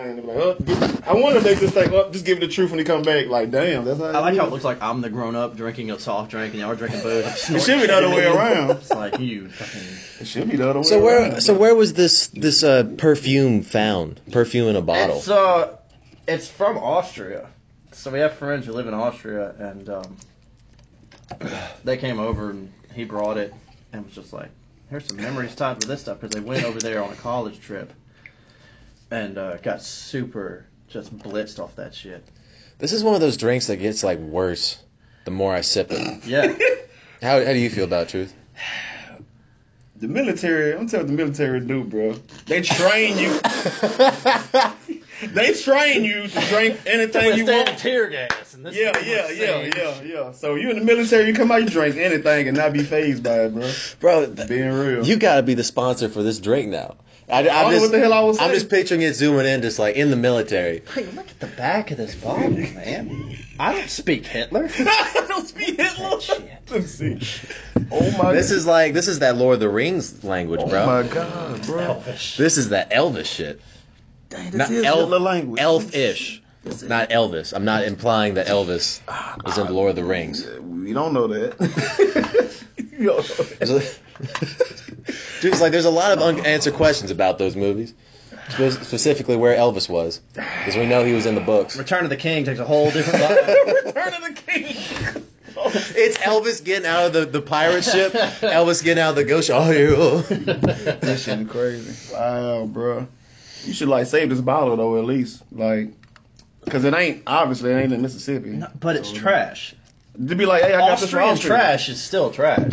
And they're like, I wonder if they just think, just give it the truth when they come back. Like, damn, that's how. I like how it looks like I'm the grown up drinking a soft drink and y'all are drinking booze. It should be the other way around. It's like you fucking. It should be the other way around. So where was this perfume found? Perfume in a bottle. It's from Austria. So we have friends who live in Austria, and they came over and he brought it and was just like, "Here's some memories tied to this stuff," because they went over there on a college trip and got super just blitzed off that shit. This is one of those drinks that gets like worse the more I sip it. Yeah. How do you feel about Truth? The military, I'm telling you what the military do, bro. They train you. They train you to drink anything you want. Tear gas. And this Yeah. So you in the military, you come out, you drink anything and not be fazed by it, bro. Bro, being real. You gotta be the sponsor for this drink now. I don't know what the hell I was saying. I'm just picturing it zooming in, just like in the military. Hey, look at the back of this bottle, man. I don't speak Hitler. I don't speak Hitler. Let's see. Oh my. This is that Lord of the Rings language, bro. Oh my god, bro. Elvish. This is that Elvis shit. Dang, this Not is Hitler language. Elf-ish. Not Elvis. I'm not implying that Elvis is in the Lord of the Rings. We don't know that. You don't know that. Dude, it's like there's a lot of unanswered questions about those movies. Specifically where Elvis was. Because we know he was in the books. Return of the King takes a whole different vibe. Return of the King. It's Elvis getting out of the pirate ship. Elvis getting out of the ghost. Oh, you. This shit crazy. Wow, bro. You should save this bottle though, at least, because it ain't in Mississippi. No, but it's trash. To be like, hey, I got this Austrian trash is still trash.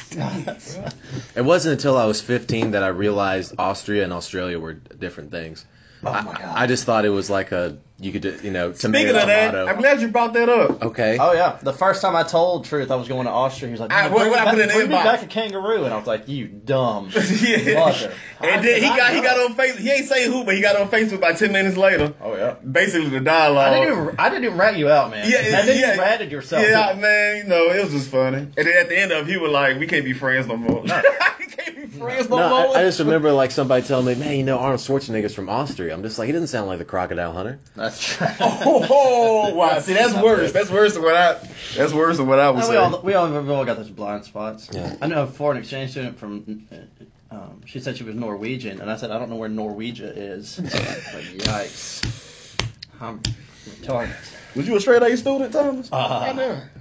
It wasn't until I was 15 that I realized Austria and Australia were different things. Oh my God. I just thought it was like you could, tomato. Speaking of that, I'm glad you brought that up. Okay. Oh yeah, the first time I told Truth I was going to Austria, he was like, what happened in the bring me inbox? back a kangaroo, and I was like, you dumb Yeah. mother. And then he got on Facebook. He ain't say who, but he got on Facebook about 10 minutes later. Oh yeah. Basically the dialogue. I didn't even rat you out, man. Yeah, You ratted yourself. Yeah, man, it was just funny. And then at the end of it, he was like, "We can't be friends no more." We can't be friends no more. I just remember somebody telling me, "Man, Arnold Schwarzenegger's from Austria." I'm just like, he doesn't sound like the Crocodile Hunter. That's true. Oh, wow. See, that's worse. That's worse than what I was saying. We all got those blind spots. Yeah. I know a foreign exchange student from. She said she was Norwegian, and I said I don't know where Norwegia is. Like, yikes! I'm telling you. Was you a straight A student, Thomas? More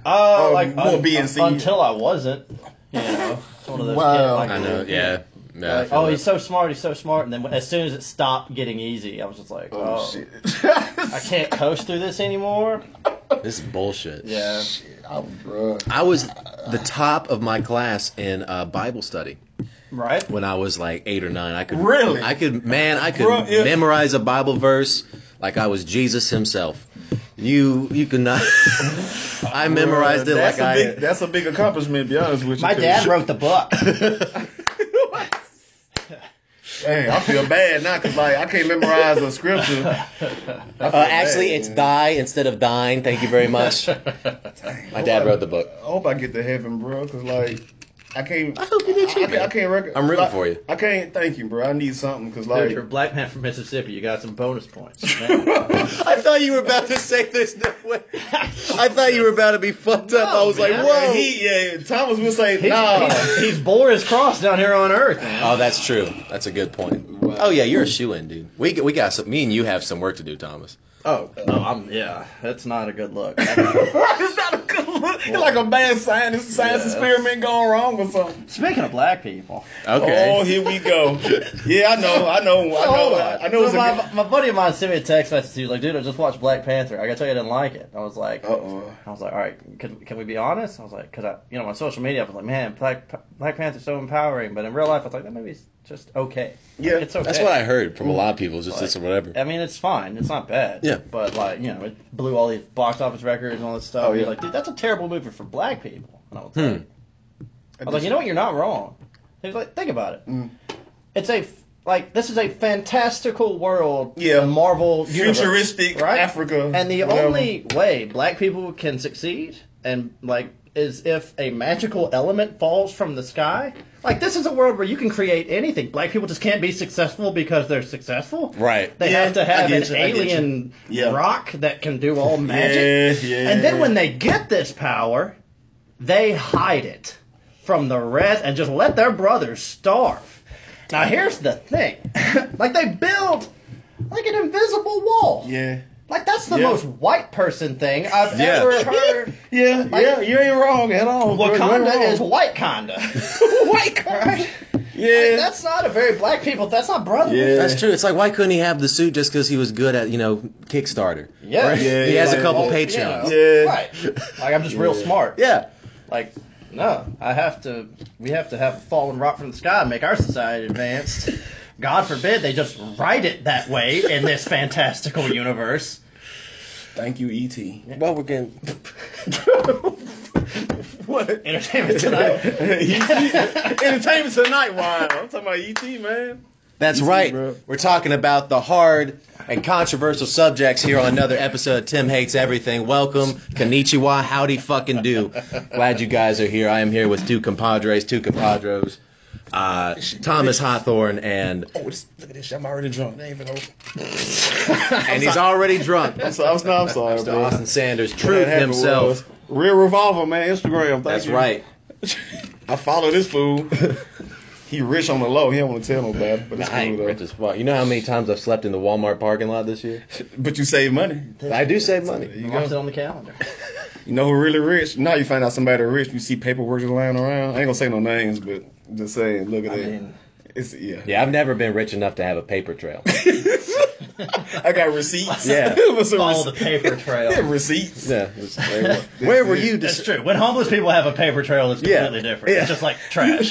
B and C. Until I wasn't. It's one of those Wow. kids, I know. Yeah. He's so smart. And then as soon as it stopped getting easy, I was just like, oh shit. I can't coast through this anymore. This is bullshit. Yeah. Shit, I was the top of my class in Bible study. Right. When I was 8 or 9, I could Really? I could memorize a Bible verse like I was Jesus himself. You could not. I memorized it That's a big accomplishment, to be honest with you. My dad wrote the book. Hey, I feel bad now because I can't memorize a scripture. Actually, it's die instead of dine. Thank you very much. My dad wrote the book. I hope I get to heaven, bro, because I can't. I hope you do too. I can't. I'm rooting for you. I can't. Thank you, bro. I need something because Dude, you're a black man from Mississippi. You got some bonus points. Man. I thought you were about to say this. No way. I thought you were about to be fucked up. I was man. like, whoa. Thomas will say, nah. He's bore his cross down here on Earth, man. Oh, that's true. That's a good point. Wow. Oh yeah, you're a shoo-in, dude. We got some. Me and you have some work to do, Thomas. Oh, that's not a good look. It's not a good look. You're like a bad science experiment going wrong or something. Speaking of black people. Okay. Oh, here we go. Yeah, I know. So my buddy of mine sent me a text message. He was like, "Dude, I just watched Black Panther. I gotta tell you, I didn't like it." I was like, all right, can we be honest? I was like, because on social media, I was like, man, Black Panther's so empowering. But in real life, I was like, that movie's just okay. Yeah, it's okay. That's what I heard from a lot of people. Just this or whatever. I mean, it's fine. It's not bad. Yeah. But it blew all these box office records and all this stuff. Oh, yeah. You're like, dude, that's a terrible movie for black people. And I was like, you know what? You're not wrong. He was like, think about it. It's this is a fantastical world. Yeah. A Marvel futuristic universe, right? Africa. And the only way black people can succeed and is if a magical element falls from the sky. Like, this is a world where you can create anything. Black people just can't be successful because they're successful. Right. They have to have an alien rock that can do all magic. And then when they get this power, they hide it from the rest and just let their brothers starve. Now, here's the thing. Like, they build, like, an invisible wall. Yeah. Like, that's the most white person thing I've ever heard. Like, you ain't wrong at all. Wakanda is white kinda. White kinda. Right? Yeah. Like, that's not a very black people, that's not brotherly. Yeah. That's true. It's like, why couldn't he have the suit just because he was good at, Kickstarter? Yeah. Right? Yeah, he has a couple You know, Patreons. Right. Like, I'm just real smart. Yeah. Like, no, we have to have a fallen rock from the sky and make our society advanced. God forbid they just write it that way in this fantastical universe. Thank you, E.T. Well, we're getting... What? Entertainment Tonight. Entertainment Tonight, wow. I'm talking about E.T., man. That's E.T., right. bro. We're talking about the hard and controversial subjects here on another episode of Tim Hates Everything. Welcome. Konnichiwa. Howdy fucking do. Glad you guys are here. I am here with two compadres. Thomas Hawthorne and... Oh, look at this shit. I'm already drunk. They ain't even over. And he's already drunk. I'm sorry, Mr. bro. Austin Sanders, truth himself. Real Revolver, man. Instagram. That's you. right. I follow this fool. He rich on the low. He don't want to tell nobody. But it's I ain't cool, rich though. as fuck. You know how many times I've slept in the Walmart parking lot this year? But you save money. I do save money. There you Marked it go. on the calendar. You know who really rich? Now you find out somebody rich. You see paperwork just lying around. I ain't gonna say no names, but just saying. Look at that. It's Yeah, I've never been rich enough to have a paper trail. I got receipts. Yeah. Follow the paper trail. Yeah, receipts. Yeah. Where were you? That's true. When homeless people have a paper trail, it's completely different. Yeah. It's just like trash.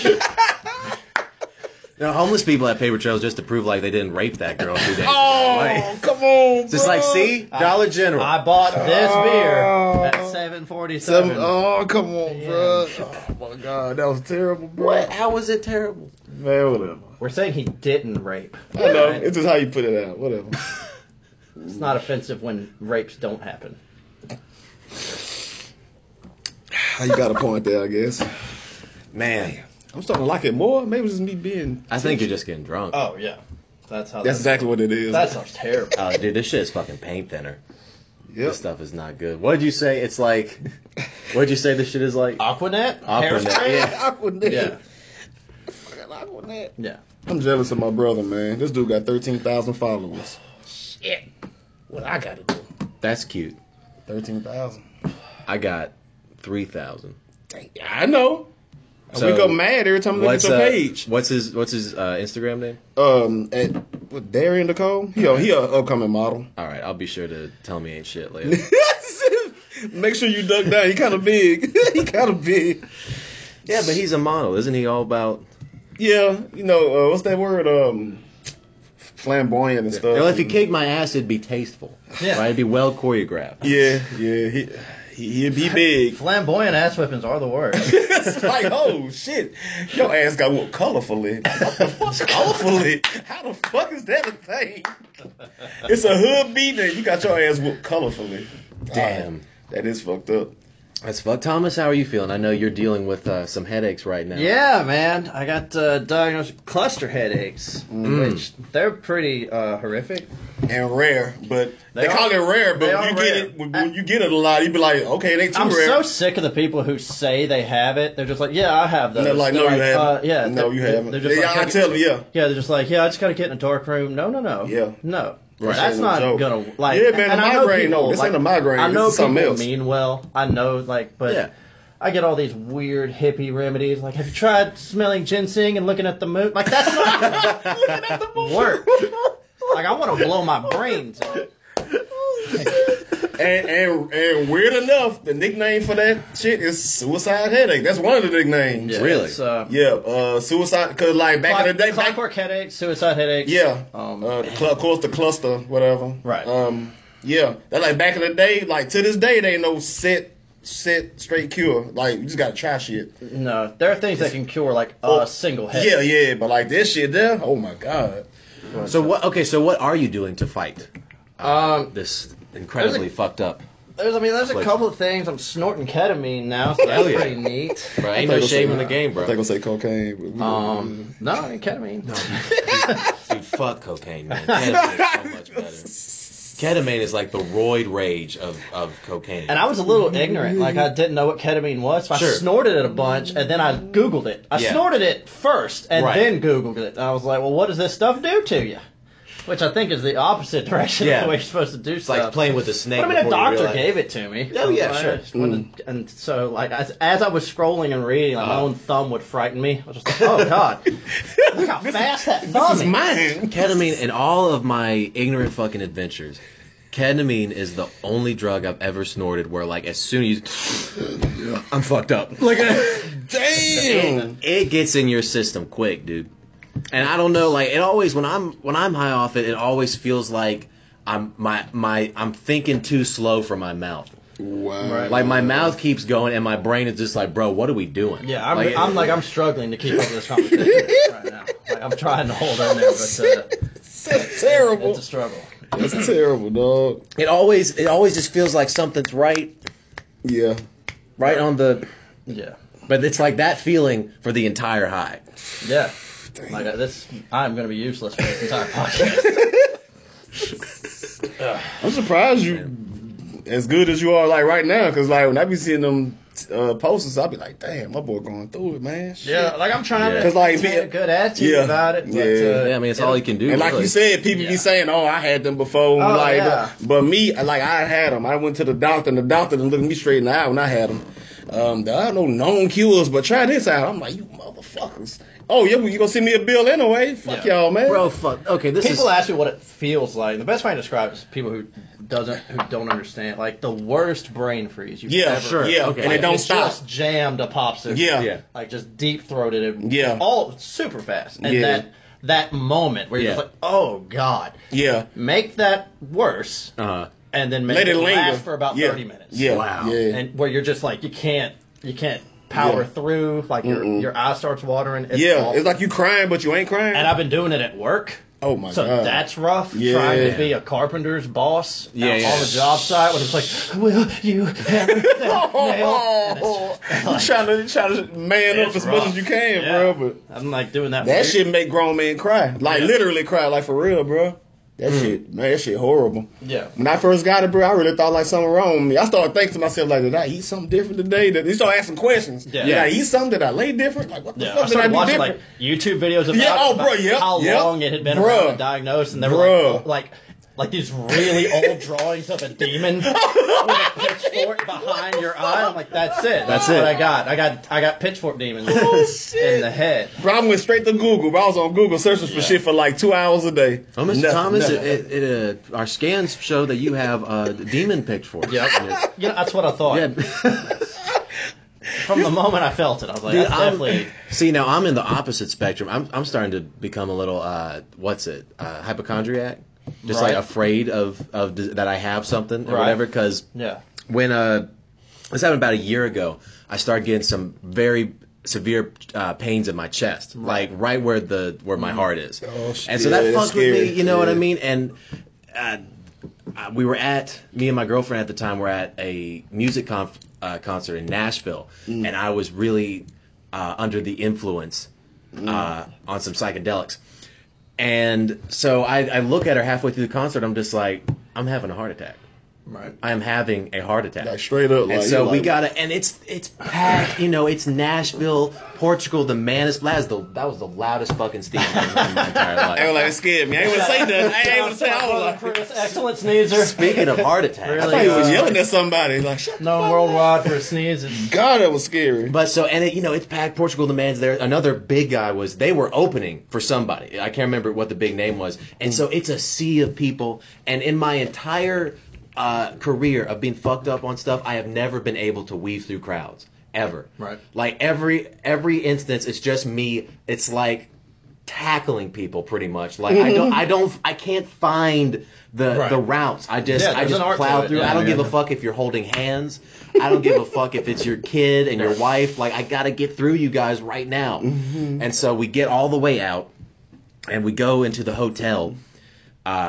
No, homeless people have paper trails just to prove like they didn't rape that girl 2 days ago. Oh, Like, come on, just like, see? Dollar General. I bought this beer at $7.47. Oh, come on, bro. Oh, my God. That was terrible, bro. What? How was it terrible? Man, whatever. We're saying he didn't rape. I know. Right? It's just how you put it out. Whatever. It's not offensive when rapes don't happen. You got a point there, I guess. Man. I'm starting to like it more. Maybe it's just me being... I think you're just getting drunk. Oh, yeah. That's exactly what it is. That sounds terrible. Oh, dude, this shit is fucking paint thinner. Yep. This stuff is not good. What did you say? It's like... What did you say this shit is like? Aquanet? Aquanet, yeah. Aquanet. Yeah. Aquanet. Yeah. I'm jealous of my brother, man. This dude got 13,000 followers. Shit. What I gotta do? That's cute. 13,000. I got 3,000. I know. So, we go mad every time we look at your page. What's his Instagram name? At what, Darian Nicole? He a upcoming model. All right, I'll be sure to tell me ain't shit later. Make sure you duck down. He kind of big. He kind of big. Yeah, but he's a model, isn't he? All about. Yeah, you know what's that word? Flamboyant and stuff. Well, if he kicked my ass, it'd be tasteful. Yeah. Right? It'd be well choreographed. Yeah. He'd be big. Flamboyant ass whippings are the word. It's like, oh shit, your ass got whooped colorfully. What the fuck, colorfully? How the fuck is that a thing? It's a hood beat and you got your ass whooped colorfully. Damn. That is fucked up. That's fuck. Thomas, how are you feeling? I know you're dealing with some headaches right now. Yeah, man. I got diagnosed with cluster headaches, which they're pretty horrific. And rare, but they call it rare, but when you get it, when you get it a lot, you be like, okay, it ain't too I'm rare. so sick of the people who say they have it. They're just like, yeah, I have those. And they're like, no, you haven't. Yeah, no, you haven't. They're just like, I tell them, yeah. Yeah, they're just like, yeah, I just got to get in a dark room. No. Yeah. No. Right. That's not gonna like. Yeah, man, and a I know migraine. people, No, this like, ain't a migraine. I know this is something people else. mean well. I know, like, but Yeah. I get all these weird hippie remedies. Like, have you tried smelling ginseng and looking at the moon? Like, that's not looking at the moon. Work. Like, I want to blow my brains out. And weird enough, the nickname for that shit is suicide headache. That's one of the nicknames. Yeah, Really? It's, suicide. Because like back in the day, clockwork headaches, suicide headaches. yeah, of course the cluster, whatever. Right. Yeah, that like back in the day. Like to this day, they ain't no set straight cure. Like you just gotta try shit. No, there are things that can cure like a single headache. Yeah, but like this shit there, oh my god. So what? Okay, so what are you doing to fight this incredibly fucked up? There's a couple of things. I'm snorting ketamine now, so that's pretty neat. Bro, ain't no shame in the game, bro. I think I'll say cocaine. No, I mean ketamine. No, dude, fuck cocaine, man. Ketamine is so much better. Ketamine is like the roid rage of cocaine. And I was a little ignorant. Like, I didn't know what ketamine was. So I snorted it a bunch, and then I Googled it. I snorted it first, and then Googled it. And I was like, well, what does this stuff do to you? Which I think is the opposite direction of the way you're supposed to do it's stuff. Like playing with a snake. But I mean, a doctor gave it to me. Oh, yeah, sure. And so, like, as I was scrolling and reading, like, my own thumb would frighten me. I was just like, oh, God. Look how fast that thumb is. Mine. Ketamine, in all of my ignorant fucking adventures, ketamine is the only drug I've ever snorted where, like, as soon as you... I'm fucked up. Like, damn! It gets in your system quick, dude. And I don't know, like, it always, when I'm high off it, it always feels like I'm thinking too slow for my mouth. Wow. Right. Like, my mouth keeps going, and my brain is just like, bro, what are we doing? Yeah, I'm struggling to keep up with this conversation right now. Like, I'm trying to hold in there, but That's terrible. it's a struggle. That's terrible, dog. It always just feels like something's right on the... Yeah. But it's like that feeling for the entire high. Yeah. Like this, I'm going to be useless for this entire podcast. I'm surprised you as good as you are like right now, because like when I be seeing them posters, I'll be like, damn, my boy going through it, man. Shit. Yeah, like I'm trying to like, maintain a good attitude about it. But, I mean, it's all he can do. And like you said, people be saying, "Oh, I had them before." But me, like I had them. I went to the doctor, and the doctor didn't look me straight in the eye when I had them. There are no known cures, but try this out. I'm like, you motherfuckers. Oh, yeah, well, you gonna send me a bill anyway? Fuck y'all, man. Bro, fuck. Okay, people ask me what it feels like. The best way to describe it is people who don't understand. Like the worst brain freeze you've ever. Yeah, okay. And it don't stop. Just jammed a popsicle. Yeah. Like just deep throated it. Yeah. All super fast. And that moment where you're just like, oh God. Yeah. Make that worse. Uh-huh. And then make it last for about 30 minutes. Yeah. Wow. Yeah. And where you're just like you can't power through, like your eye starts watering. It's like you crying, but you ain't crying. And I've been doing it at work. Oh my God. So that's rough. Trying to be a carpenter's boss on the job site when it's like, will you hammer that nail? You're trying to man up as much as you can, bro. But I'm like doing that. That shit make grown men cry, like literally cry, like for real, bro. That shit, man, that shit horrible. Yeah. When I first got it, bro, I really thought like something wrong with me. I started thinking to myself, like, did I eat something different today? You start asking questions. Yeah. Did I eat something? Did I lay different? Like, what the fuck did I do watching different? like YouTube videos about how long it had been around and diagnosed, and they were like these really old drawings of a demon with a pitchfork behind your eye. I'm like, that's it. That's what I got. I got pitchfork demons in the head. Bro, I went straight to Google. Bro, I was on Google searching for shit for like 2 hours a day. Oh, Mr. Thomas, our scans show that you have a demon pitchfork. Yeah, that's what I thought. Yeah. From the moment I felt it, I was like, that's definitely... See, now I'm in the opposite spectrum. I'm starting to become a little, hypochondriac? Just like afraid of that I have something or whatever. Because when this happened about a year ago, I started getting some very severe pains in my chest, like right where my heart is. Oh, shit. And so that fucked with me. You know what I mean? And me and my girlfriend at the time were at a music concert in Nashville, and I was really under the influence on some psychedelics. And so I look at her halfway through the concert. I'm just like, I'm having a heart attack. Right. I am having a heart attack. Like straight up. And so we gotta, and it's packed. It's Nashville, Portugal. The man is that was the loudest fucking Steve I've heard in my entire life. I was like, it scared me. I ain't want to say nothing. I ain't want to say all of it. Excellent sneezer. Speaking of heart attacks, I thought he was yelling at somebody. Like, shut known worldwide for sneezing. God, that was scary. But so, and it's packed. Portugal, the man's there. Another big guy they were opening for somebody. I can't remember what the big name was. And so it's a sea of people. And in my entire career of being fucked up on stuff, I have never been able to weave through crowds ever. Right. Like every instance, it's just me. It's like tackling people pretty much. Like I can't find the routes. I just plow through. I don't give a fuck if you're holding hands. I don't give a fuck if it's your kid and your wife. Like I gotta get through you guys right now. And so we get all the way out, and we go into the hotel.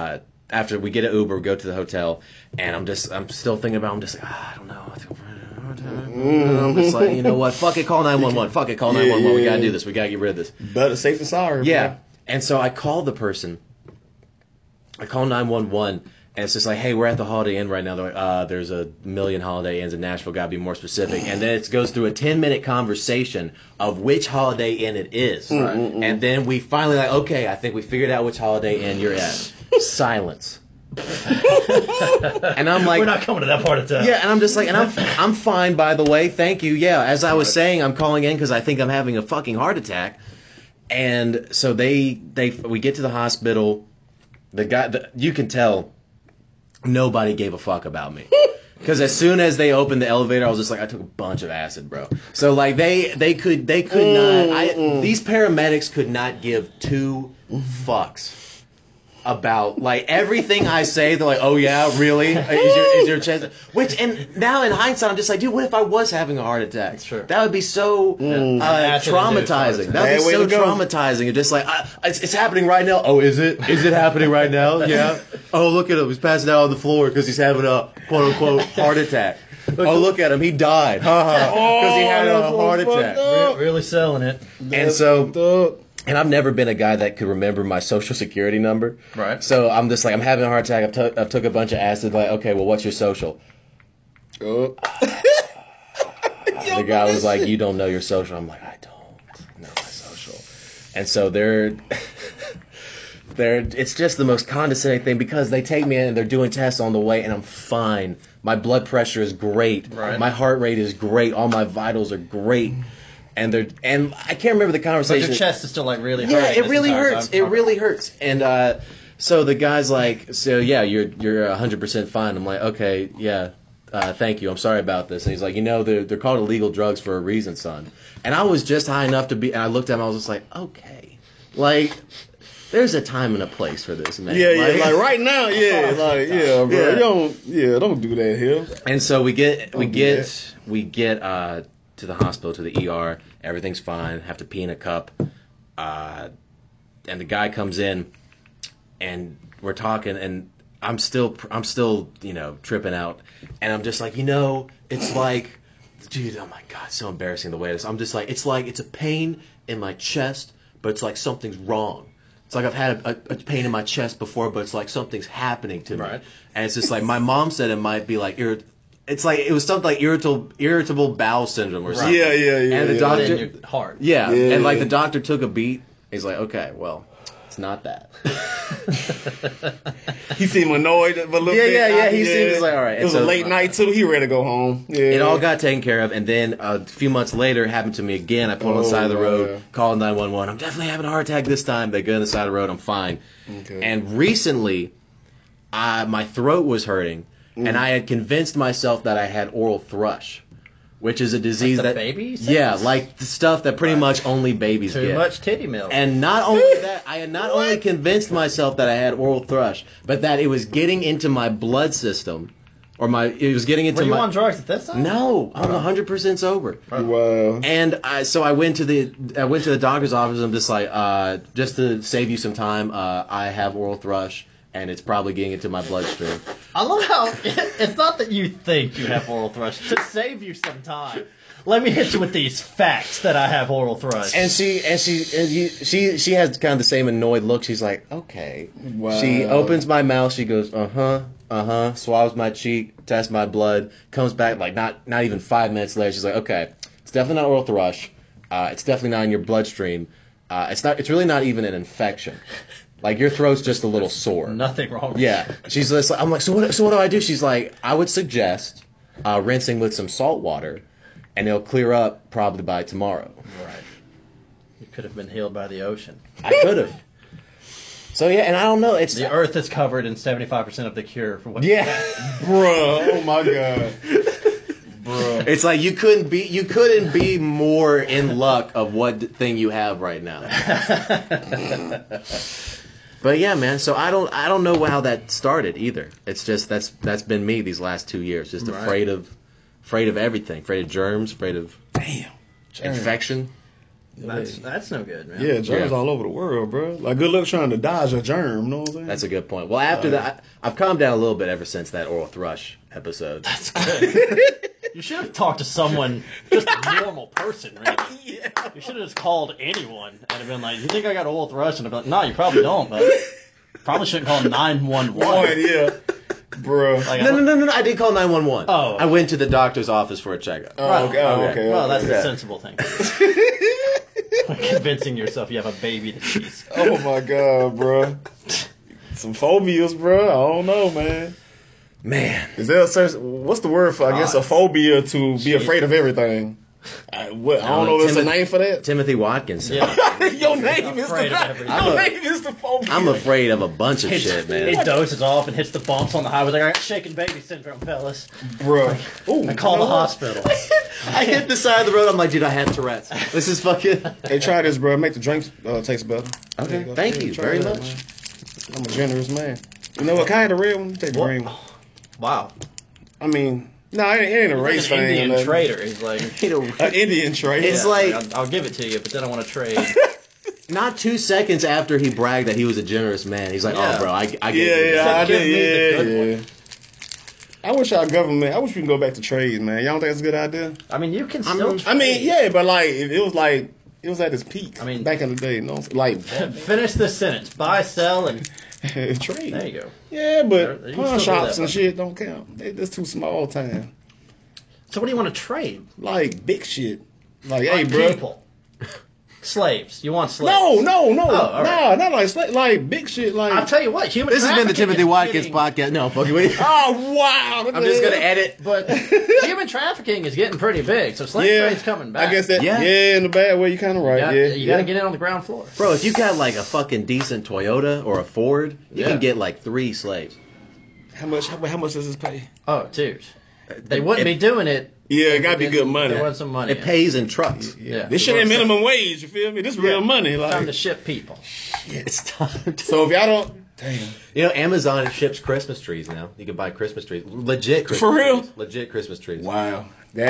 after we get an Uber, we go to the hotel, and I'm still thinking about. I'm just like, I don't know. I'm just like, you know what? Fuck it, call 911. Fuck it, call 911. We gotta do this. We gotta get rid of this. Better safe than sorry. Yeah. Bro. And so I call the person. I call 911, and it's just like, hey, we're at the Holiday Inn right now. They're like, there's a million Holiday Inns in Nashville. Gotta be more specific. And then it goes through a 10-minute conversation of which Holiday Inn it is. Right. And then we finally like, okay, I think we figured out which Holiday Inn you're at. Silence. And I'm like, we're not coming to that part of town. Yeah, and I'm just like, and I'm fine, by the way, thank you. Yeah, as I was saying, I'm calling in because I think I'm having a fucking heart attack. And so we get to the hospital. The guy, you can tell nobody gave a fuck about me. Because as soon as they opened the elevator, I was just like, I took a bunch of acid, bro. So like they could not. These paramedics could not give two fucks about like everything I say. They're like, oh yeah, really? Is your chest? Which, and now in hindsight, I'm just like, dude, what if I was having a heart attack? Sure. That would be so traumatizing. That would be so traumatizing. You're just like, it's happening right now. Oh, is it? Is it happening right now? Yeah. Oh, look at him. He's passing out on the floor because he's having a quote unquote heart attack. Oh, look at him. He died. Because he had a heart attack. Really selling it. And so. And I've never been a guy that could remember my social security number. Right. So I'm just like, I'm having a heart attack. I've took a bunch of acid. Like, okay, well, what's your social? The guy was like, you don't know your social. I'm like, I don't know my social. And so it's just the most condescending thing because they take me in and they're doing tests on the way and I'm fine. My blood pressure is great. Right. My heart rate is great. All my vitals are great. And I can't remember the conversation. But your chest is still like really hurting. Yeah, it really hurts. It really hurts. And so the guy's like, so yeah, you're 100% fine. I'm like, okay, yeah, thank you. I'm sorry about this. And he's like, you know, they're called illegal drugs for a reason, son. And I was just high enough to be. And I looked at him. I was just like, okay, like. There's a time and a place for this, man. Yeah, like right now, yeah, like yeah, bro, don't do that here. And so we get to the hospital, to the ER. Everything's fine. Have to pee in a cup. And the guy comes in, and we're talking, and I'm still, tripping out. And I'm just like, it's like, dude, oh my God, so embarrassing the way it is. I'm just like, it's a pain in my chest, but it's like something's wrong. It's like I've had a pain in my chest before, but it's like something's happening to me. Right. And it's just like, my mom said it might be like it's like it was something like irritable bowel syndrome or something. Yeah. And the doctor, in your heart. Yeah, and like the doctor took a beat. He's like, okay, well, it's not that. He seemed annoyed a little bit. Yeah. He seems like, all right. It was a late night too. He ready to go home. Yeah. It all got taken care of, and then a few months later, it happened to me again. I pulled on the side of the road, called 911. I'm definitely having a heart attack this time. They go on the side of the road. I'm fine. Okay. And recently, my throat was hurting. And I had convinced myself that I had oral thrush, which is a disease like that babies. Yeah, like the stuff that pretty much only babies get. Too much titty milk. And not only that, I had not only convinced myself that I had oral thrush, but that it was getting into my blood system, it was getting into my. Were you on drugs at this time? No, I'm 100% sober. Wow. And I went to the doctor's office. I'm just like, just to save you some time, I have oral thrush. And it's probably getting into my bloodstream. I love how it's not that you think you have oral thrush. To save you some time, let me hit you with these facts that I have oral thrush. And she has kind of the same annoyed look. She's like, okay. Wow. She opens my mouth. She goes, swallows my cheek, tests my blood, comes back like not even 5 minutes later. She's like, okay, it's definitely not oral thrush. It's definitely not in your bloodstream. It's really not even an infection. Like, your throat's just a little sore. Nothing wrong with Yeah. She's just like, I'm like, so what do I do? She's like, I would suggest rinsing with some salt water, and it'll clear up probably by tomorrow. Right. You could have been healed by the ocean. I could have. So, yeah, and I don't know. It's the earth is covered in 75% of the cure for what Bruh. Oh, my God. Bruh. It's like you couldn't be more in luck of what thing you have right now. But yeah, man. So I don't know how that started either. It's just that's been me these last 2 years. Just afraid of everything. Afraid of germs. Afraid of infection. That's no good, man. Yeah, germs all over the world, bro. Like, good luck trying to dodge a germ. You know what I'm saying? That's a good point. Well, after that, I've calmed down a little bit ever since that oral thrush episode. That's good. You should have talked to someone, just a normal person, really. Yeah. You should have just called anyone and have been like, "You think I got oral thrush?" And I'd be like, "No, you probably don't, but probably shouldn't call 911." Yeah. Bro. Like, no. I did call 911. Oh. I went to the doctor's office for a checkup. Oh, okay. Well, that's the sensible thing. Convincing yourself you have a baby to tease. Oh my god, bro. Some phobias, bro. I don't know, man. Man. Is there what's the word for, I guess, a phobia to be afraid of everything? I don't know if there's a name for that. Timothy Watkins. Yeah. Your name is the phobia. I'm afraid of a bunch of shit, man. He dozes off and hits the bumps on the highway. Like, I got shaken baby syndrome, fellas. Bro. I call the hospital. I hit the side of the road. I'm like, dude, I have Tourette's. This is fucking... Hey, try this, bro. Make the drink taste better. Okay, thank you very much. Man. I'm a generous man. You know what? Can I have the red one? Take the green one. Wow. I mean... No, it ain't a race thing. Indian trader. He's like an Indian trader. It's like I'll give it to you, but then I want to trade. Not 2 seconds after he bragged that he was a generous man, he's like, "Oh, bro, I get I did. I wish our government. I wish we can go back to trade, man. Y'all don't think that's a good idea? I mean, you can still. I mean, yeah, but like it was at its peak. I mean, back in the day, you know, like finish this sentence: buy, sell, and trade. There you go. Yeah, but pawn shops and shit don't count. That's too small time. So what do you want to trade? Like big shit. Like, hey, bro. People. Slaves. You want slaves? No. Oh, right. Not like slaves. Like big shit. Like I'll tell you what. This has been the Timothy Watkins podcast. No, fuck you. Oh wow! I'm just gonna edit. But human trafficking is getting pretty big, so slave trade's coming back. I guess that. Yeah, in the bad way, you kind of right. You gotta get in on the ground floor, bro. If you got like a fucking decent Toyota or a Ford, you can get like 3 slaves. How much does this pay? Oh, dude, they wouldn't be doing it. Yeah, it gotta be good money. There was some money. It pays in trucks. Yeah. This shit ain't minimum wage, you feel me? This real money. Like, time to ship people. It's time. So if y'all don't, damn. You know, Amazon ships Christmas trees now. You can buy Christmas trees. Legit Christmas For real? trees. Legit Christmas trees. Wow.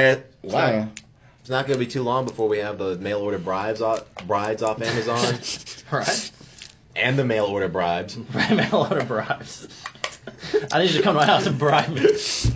Wow. It's not going to be too long before we have the mail order brides off Amazon. Right. And the mail order bribes. Mail order bribes. I need you to come to my house and bribe me.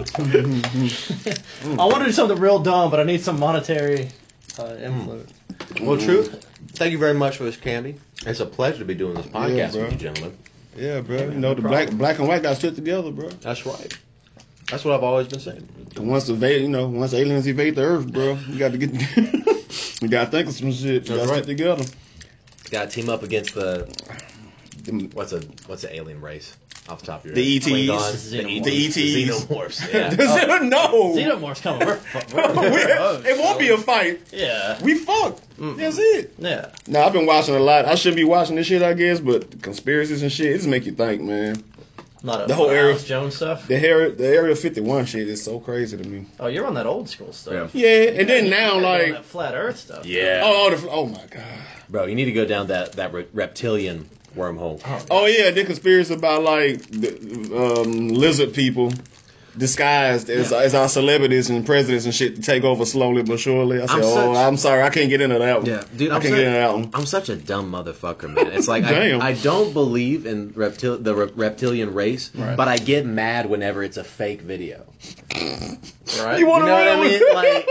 I want to do something real dumb, but I need some monetary influence. Well, Truth, thank you very much for this candy. It's a pleasure to be doing this podcast with you, gentlemen. Yeah, bro. You know, the black and white got shit together, bro. That's right. That's what I've always been saying. Once aliens evade the Earth, bro, you got to get. We got to think of some shit. We got to get together. Got to team up against the. What's an alien race? Off the top of your head. The ETs. The ETs. Xenomorphs. Yeah. No. Xenomorphs coming. It won't be a fight. Yeah. We fucked. That's it. Yeah. Now, I've been watching a lot. I shouldn't be watching this shit, I guess, but the conspiracies and shit, it just make you think, man. The whole Area Jones stuff? The Area 51 shit is so crazy to me. Oh, you're on that old school stuff. Yeah, and then now, like... that flat earth stuff. Yeah. Oh my God. Bro, you need to go down that reptilian wormhole. Oh yeah, the conspiracy about like the, lizard people disguised as our celebrities and presidents and shit to take over slowly but surely. I said, I'm sorry, I can't get into that one. Yeah, dude, I can't get into that one. I'm such a dumb motherfucker, man. It's like I don't believe in the reptilian race, but I get mad whenever it's a fake video. Right? You know what I mean? Like,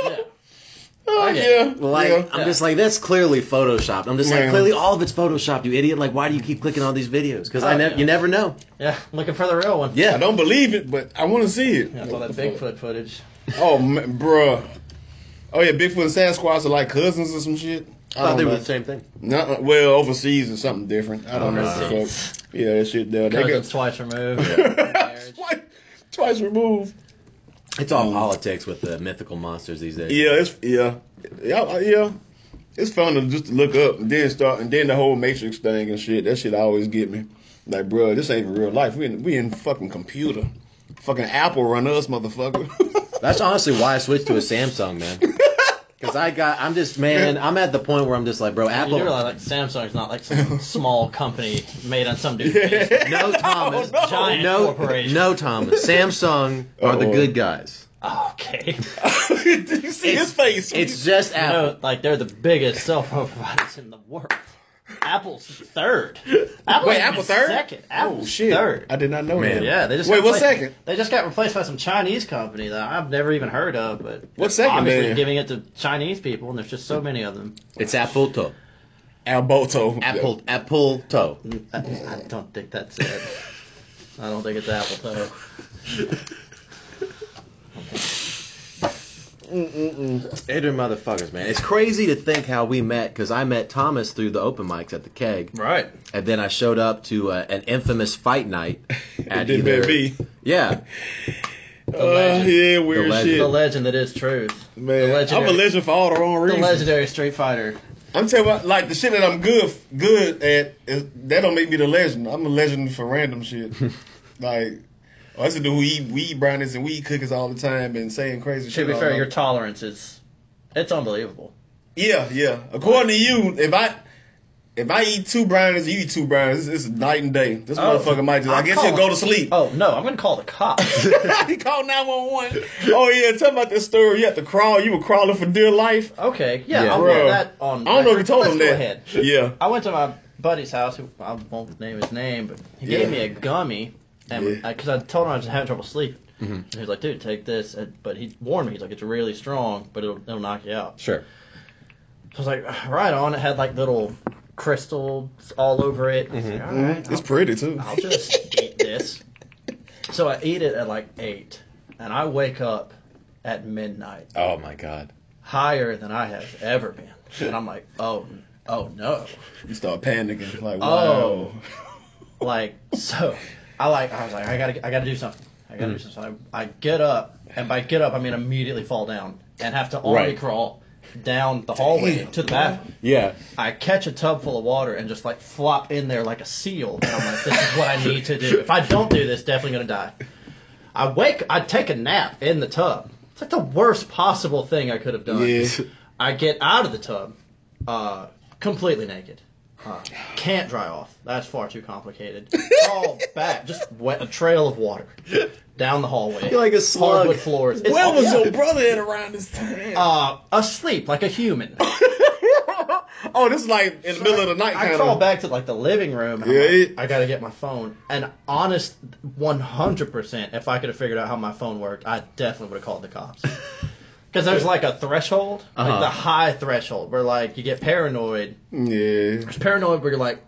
I'm just like, that's clearly photoshopped. I'm just like, clearly all of it's photoshopped, you idiot. Like, why do you keep clicking on these videos? Because you never know. Yeah, looking for the real one. Yeah, I don't believe it, but I want to see it. Yeah, I saw that Bigfoot footage. Oh, bruh. Oh yeah, Bigfoot and Sasquatch are like cousins or some shit. I thought they were the same thing. No, well, overseas is something different. I don't know. Yeah, that shit there. Cousins twice removed. Twice removed. It's all politics with the mythical monsters these days. Yeah, it's fun to just look up and then the whole Matrix thing and shit. That shit always get me. Like, bro, this ain't real life. We in fucking computer. Fucking Apple run us, motherfucker. That's honestly why I switched to a Samsung, man. Because I'm at the point where I'm just like, bro, Apple. You realize, like, Samsung's not like some small company made on some dude's No, Thomas. Giant corporation. No, Thomas. Samsung are the good guys. Okay. Did you see his face? It's just Apple. Like they're the biggest cell phone providers in the world. Apple's third. Apple third? Second. Apple's shit. third. I did not know that. Yeah, they just what's second? They just got replaced by some Chinese company that I've never even heard of. But what's second? Obviously, then? giving it to Chinese people, and there's just so many of them. It's Appleto. Alboto. Appleto. I don't think that's it. I don't think it's Appletoe. Ignorant motherfuckers, man. It's crazy to think how we met, because I met Thomas through the open mics at the Keg. Right. And then I showed up to an infamous fight night at Did either... Yeah. Yeah, weird shit. The legend that is truth. Man, I'm a legend for all the wrong reasons. The legendary Street Fighter. I'm telling you what, like, the shit that I'm good at, that don't make me the legend. I'm a legend for random shit. Like, I used to do weed brownies and weed cookies all the time and saying crazy shit. To be fair, your tolerance it's unbelievable. Yeah. According to you, if I eat 2 brownies, you eat 2 brownies, it's night and day. This motherfucker might just, I guess he'll go to sleep. Oh, no, I'm going to call the cops. He called 911. Oh, yeah, tell me about this story. You had to crawl. You were crawling for dear life. Okay, yeah. I'll put that on. I don't know if you told him that. Go ahead. Yeah. I went to my buddy's house, who I won't name his name, but he gave me a gummy, and because I told him I was having trouble sleeping. Mm-hmm. And he was like, dude, take this. But he warned me. He's like, it's really strong, but it'll knock you out. Sure. So I was like, right on. It had like little crystals all over it. Mm-hmm. Like, all right, it's pretty too. I'll just eat this. So I eat it at like 8, and I wake up at midnight. Oh my God. Higher than I have ever been. And I'm like, oh no. You start panicking. Like, wow. Oh. Like, so I was like, I gotta do something. I gotta do something. I get up, and by get up I mean immediately fall down and have to army crawl down the hallway to the bathroom. Yeah. I catch a tub full of water and just like flop in there like a seal. And I'm like, this is what I need to do. If I don't do this, definitely gonna die. I take a nap in the tub. It's like the worst possible thing I could have done. Yeah. I get out of the tub, completely naked. Can't dry off. That's far too complicated. All back, just a trail of water down the hallway. You're like a slug. Hardwood floors. Where was your brother at around this time? Asleep like a human. Oh, this is like in the middle of the night. I crawl back to like the living room. And like, I gotta get my phone. And honest, 100%, if I could have figured out how my phone worked, I definitely would have called the cops. Because there's like a threshold, like the high threshold, where like you get paranoid. Yeah. There's paranoid where you're like,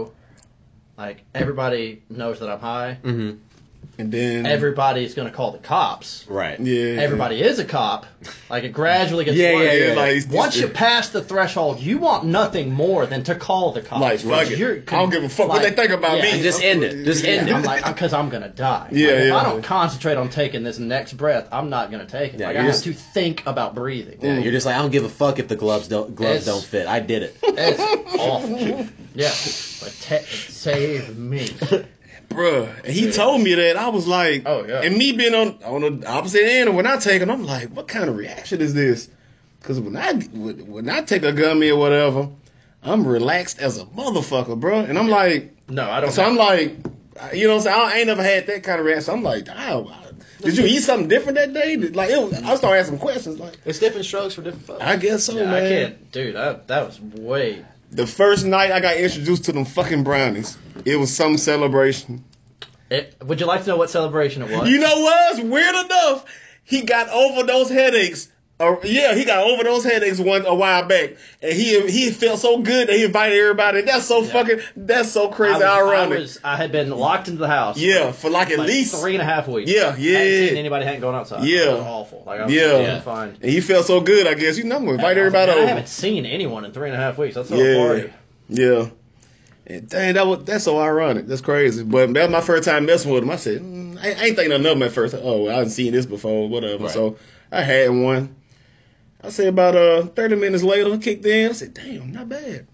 like everybody knows that I'm high. Mm-hmm. And then everybody's gonna call the cops. Right. Yeah. Everybody is a cop. Like it gradually gets worse. Yeah. Like, once you pass the threshold, you want nothing more than to call the cops. Like, fuck it. I don't give a fuck what they think about me. Just end it. Just end it. I'm like, because I'm gonna die. Yeah, like, if I don't concentrate on taking this next breath, I'm not gonna take it. Yeah, like I have to think about breathing. Yeah, you're just like, I don't give a fuck if the gloves don't fit. I did it. It's awful. Yeah, like save me. Bruh, and he told me that. I was like, oh yeah. And me being on the opposite end, when I take it, I'm like, what kind of reaction is this? Because when I take a gummy or whatever, I'm relaxed as a motherfucker, bro. And I'm like, no, I don't. So I'm like, you know what I'm saying? I ain't never had that kind of reaction. I'm like, did you eat something different that day? Like, I started asking questions. Like, it's different strokes for different folks. I guess so, man. I can't, dude. That was way. The first night I got introduced to them fucking brownies, it was some celebration. Would you like to know what celebration it was? You know what? Weird enough, he got over those headaches. He got over those headaches a while back, and he felt so good that he invited everybody. That's so that's so crazy. Ironic. I had been locked into the house. Yeah, for like at least 3.5 weeks. Yeah. Hadn't seen anybody hadn't gone outside. Yeah, it was awful. Like, I was fine. And he felt so good. I guess I'm gonna invite everybody over. I haven't seen anyone in 3.5 weeks. That's so party. Yeah. And dang, that's so ironic. That's crazy. But that was my first time messing with him. I said, I ain't thinking of nothing at first. Oh, I hadn't seen this before, whatever. Right. So I had one. I say about 30 minutes later, kicked in. I said, damn, not bad.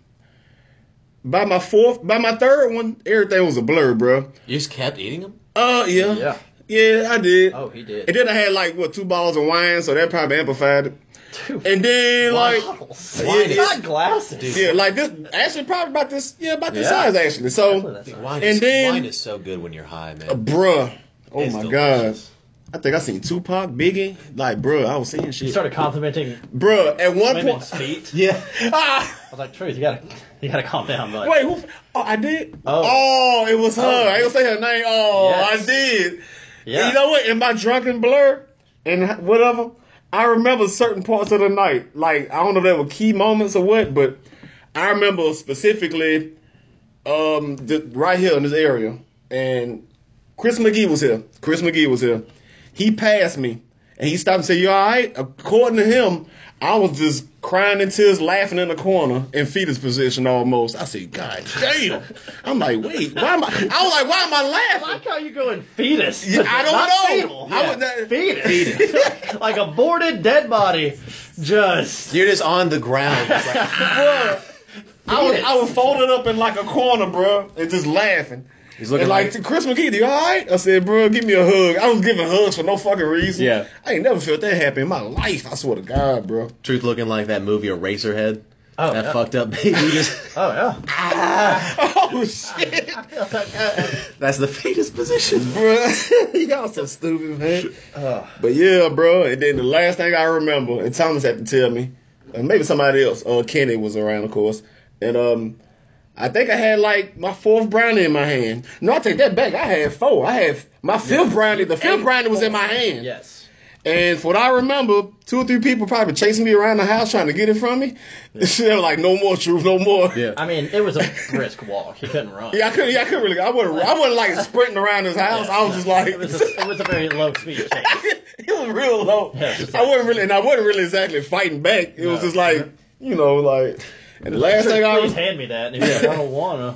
By my third one, everything was a blur, bro. You just kept eating them? Yeah. Yeah, I did. Oh, he did. And then I had 2 bottles of wine, so that probably amplified it. Dude, and then not glasses. Yeah, like this. Actually, probably about this size actually. So wine is so good when you're high, man. Bruh, oh my god. I think I seen Tupac, Biggie. Like, bro, I was seeing shit. You started complimenting, bro. At one point, feet. Yeah. I was like, Truth, you gotta calm down, bud. Wait, who? Oh, I did. Oh, it was her. I ain't gonna say her name. Oh, yes. I did. Yeah. You know what? In my drunken blur and whatever, I remember certain parts of the night. Like, I don't know if they were key moments or what, but I remember specifically, right here in this area, and Chris McGee was here. He passed me, and he stopped and said, "You all right?" According to him, I was just crying in tears, laughing in the corner, in fetus position almost. I said, "God damn." I'm like, wait, why am I was like, why am I laughing? I like how you go in fetus. Yeah, I don't know. Yeah. Fetus. Like aborted dead body. You're just on the ground. It's like, bro, I was folded up in like a corner, bro, and just laughing. He's looking and like Chris McGee, you all right? I said, bro, give me a hug. I was giving hugs for no fucking reason. Yeah. I ain't never felt that happy in my life. I swear to God, bro. Truth looking like that movie Eraserhead. Oh, that fucked up baby. Oh, yeah. Oh, shit. That's the fetus position. Bro, y'all so stupid, man. But yeah, bro. And then the last thing I remember, and Thomas had to tell me, and maybe somebody else, Kenny was around, of course, and I think I had like my 4th brownie in my hand. No, I take that back. I had 4. I had my 5th brownie. The 5th brownie was in my hand. Yes. And for what I remember, 2 or 3 people probably chasing me around the house trying to get it from me. They were like, "No more, Truth, no more." Yeah. I mean, it was a brisk walk. You couldn't run. Yeah, I couldn't really. I wasn't like sprinting around his house. I was just like, it was a very low speed chase. It was real low. Yeah, I wasn't really exactly fighting back. It was just like, you know, like. And the last thing I was hand me that, and he was like, "I don't wanna."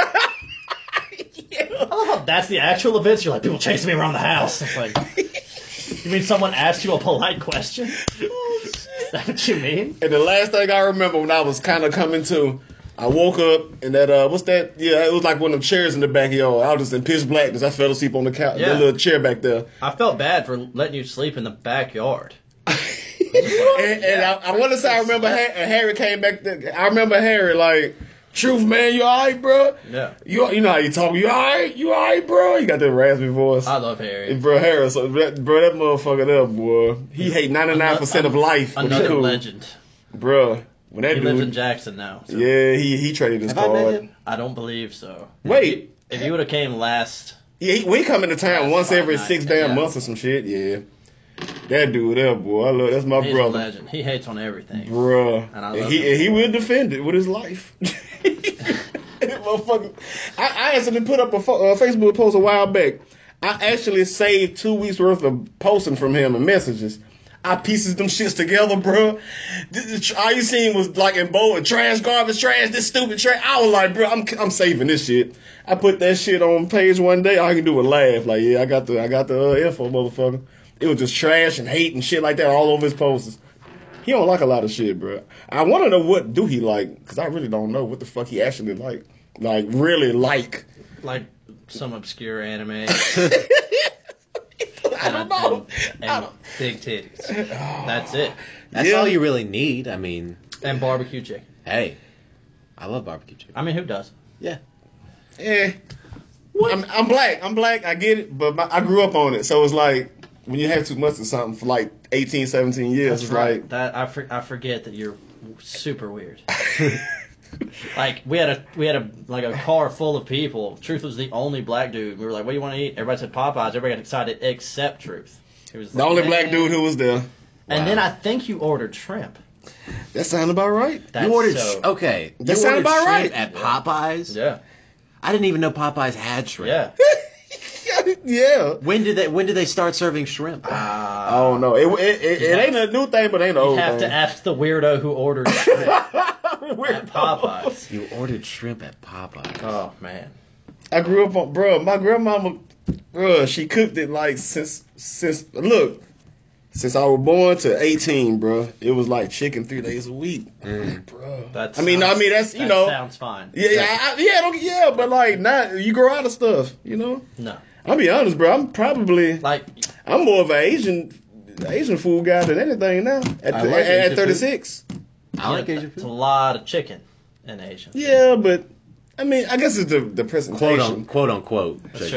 I love how that's the actual events. You're like, people chasing me around the house. It's like, you mean someone asked you a polite question? Oh, shit. Is that what you mean? And the last thing I remember when I was kind of coming to, I woke up and that what's that? Yeah, it was like one of them chairs in the backyard. I was just in pitch blackness. I fell asleep on the couch, the little chair back there. I felt bad for letting you sleep in the backyard. And I want to say I remember Harry came back there. I remember Harry like, "Truth, man, you alright, bro?" Yeah. You know how you talk. You alright, bro? You got that raspy voice. I love Harry. And bro, Harry, that motherfucker there, boy. He hate 99% of life. Another legend. Bro, when that he dude lives in Jackson now. So. Yeah, he traded his card. I don't believe so. Wait. If you would have came last. Yeah, we come into town once every 6 damn months or some shit, yeah. That dude there, boy, that's my He's brother. A legend. He hates on everything, bruh. And he will defend it with his life. Motherfucker, I actually put up a Facebook post a while back. I actually saved 2 weeks worth of posting from him and messages. I pieces them shits together, bro. All you seen was like in bold trash, garbage, trash, this stupid trash. I was like, bro, I'm saving this shit. I put that shit on page one day. All I can do was laugh. Like, yeah, I got the info, motherfucker. It was just trash and hate and shit like that all over his posters. He don't like a lot of shit, bro. I want to know what do he like, because I really don't know what the fuck he actually like. Like, really like. Like some obscure anime. I don't know. And big titties. That's it. That's all you really need. I mean. And barbecue chicken. Hey. I love barbecue chicken. I mean, who does? Yeah. Yeah. I'm black. I get it, but I grew up on it. So it's like, when you have too much of something for like 18, 17 years, that's it's right. like... That I forget that you're super weird. Like, we had a car full of people. Truth was the only black dude. We were like, "What do you want to eat?" Everybody said Popeyes. Everybody got excited except Truth. He was the only black dude who was there. And then I think you ordered shrimp. That sounded about right. You ordered okay. That sounded about right at Popeyes. Yeah. I didn't even know Popeyes had shrimp. Yeah. Yeah. When did they start serving shrimp? I don't know. It ain't a new thing, but ain't an old thing. You have to ask the weirdo who ordered shrimp at Popeyes. You ordered shrimp at Popeyes. Oh man. I grew up on, bro. My grandmama, bro, she cooked it like since I was born to 18, bro. It was like chicken 3 days a week, bro. That's you know. Sounds fine. Yeah, but like not you grow out of stuff, you know. No. I'll be honest, bro. I'm probably I'm more of an Asian food guy than anything now. At 36, I like Asian food. It's a lot of chicken in Asian. Yeah, but I mean, I guess it's the presentation. Quote unquote. That's true.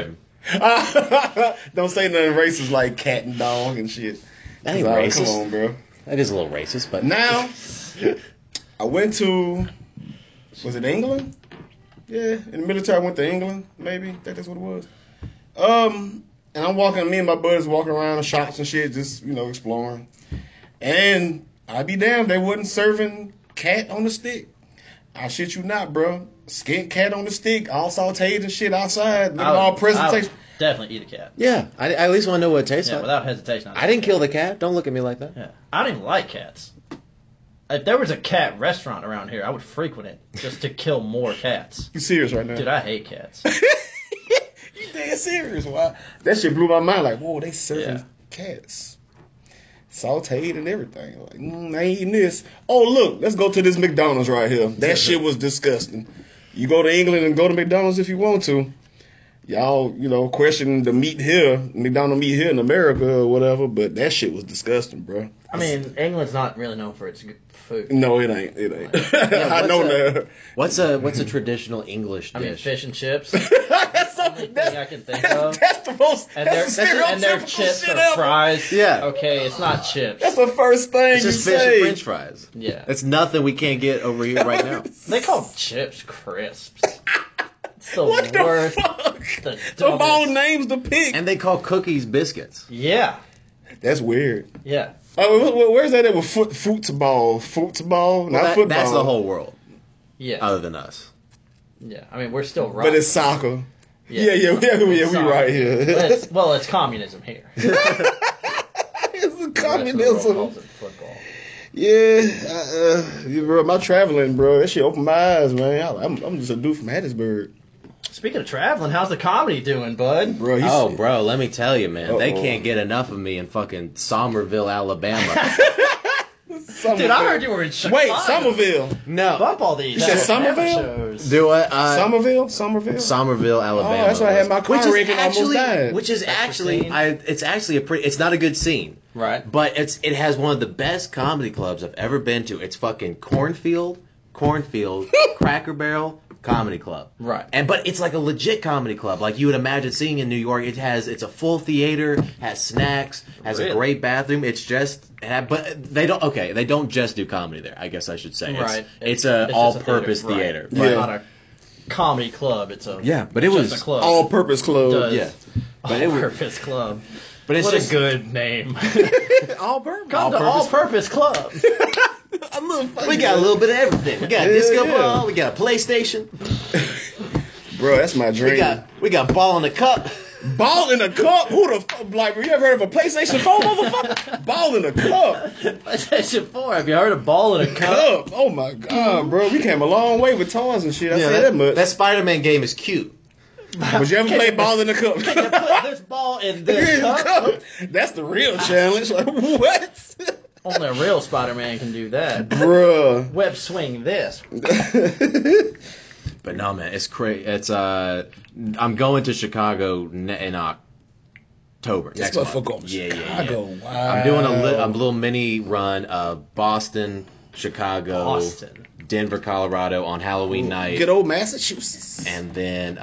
Don't say nothing racist like cat and dog and shit. That ain't racist. Come on, bro. That is a little racist, but now I went to, was it England? Yeah, in the military I went to England, maybe. I think that's what it was. And I'm walking, me and my buddies walking around the shops and shit, just, exploring. And I'd be damned, they wasn't serving cat on the stick. I shit you not, bro. Skink cat on the stick, all sauteed and shit outside. All presentation. Definitely eat a cat. yeah, I at least want to know what it tastes like. Without hesitation. I didn't kill the cat. Don't look at me like that. Yeah, I don't even like cats. If there was a cat restaurant around here, I would frequent it just to kill more cats. You serious right now? Dude, I hate cats. You dead serious? Why? That shit blew my mind. Like, whoa, they serving cats. Sauteed and everything. Like, I ain't eating this. Oh, look, let's go to this McDonald's right here. That shit was disgusting. You go to England and go to McDonald's if you want to. Y'all, question the meat here, McDonald's meat here in America or whatever, but that shit was disgusting, bro. I mean, England's not really known for its food. No, it ain't. It ain't. I know that. What's a traditional English dish? I mean, fish and chips. That's the only thing I can think of. That's the most. And their chips are fries. Yeah. Okay, it's not chips. That's the first thing it's you just say. fish and French fries. Yeah. It's nothing we can't get over here right now. They call chips crisps. It's the What the worst. fuck? The Of all names to pick. And they call cookies biscuits. Yeah. That's weird. Yeah. Oh, where's that at with football? Football? Not football. That's the whole world. Yeah. Other than us. Yeah. I mean, we're still right. But it's soccer. Yeah, we right here. It's communism here. It's communism. Calls it football. Yeah, bro, my traveling, bro, that shit opened my eyes, man. I'm just a dude from Hattiesburg. Speaking of traveling, how's the comedy doing, bud? Bro, bro, let me tell you, man. They can't get enough of me in fucking Somerville, Alabama. Dude, I heard you were in Chicago. Wait, Somerville. No. Bump all these. You said Somerville? Do what? Somerville, Alabama. Oh, that's why I had my car wreck and almost died. Which is actually, it's actually it's not a good scene. Right. But it has one of the best comedy clubs I've ever been to. It's fucking Cornfield, Cracker Barrel Comedy Club. Right. But it's like a legit comedy club, like you would imagine seeing in New York. It's a full theater, has snacks, has a great bathroom. It's just, but they don't just do comedy there. I guess I should say. Right. It's an all-purpose theater. Right. It's not a comedy club. It's a but it was a club. All-purpose club. Yeah. But all-purpose club. But it's what just a good name. all-purpose. Come to all-purpose club. We got a little bit of everything. We got a disco ball. We got a PlayStation. Bro, that's my dream. We got ball in the cup. Ball in a cup? Who the fuck? Like, you ever heard of a PlayStation 4, motherfucker? Ball in a cup. PlayStation 4. Have you heard of ball in a cup? Oh my god, bro. We came a long way with toys and shit. I say that much. That Spider-Man game is cute. But you ever played ball in a cup? Can you put this ball in this cup? That's the real challenge. Like, what? Only a real Spider-Man can do that. Bruh. Web swing this. But no, man, it's crazy. It's I'm going to Chicago in October next month. Yeah. Chicago. Wow. I'm doing a little mini run of Boston, Chicago, Denver, Colorado on Halloween night. Good old Massachusetts. And then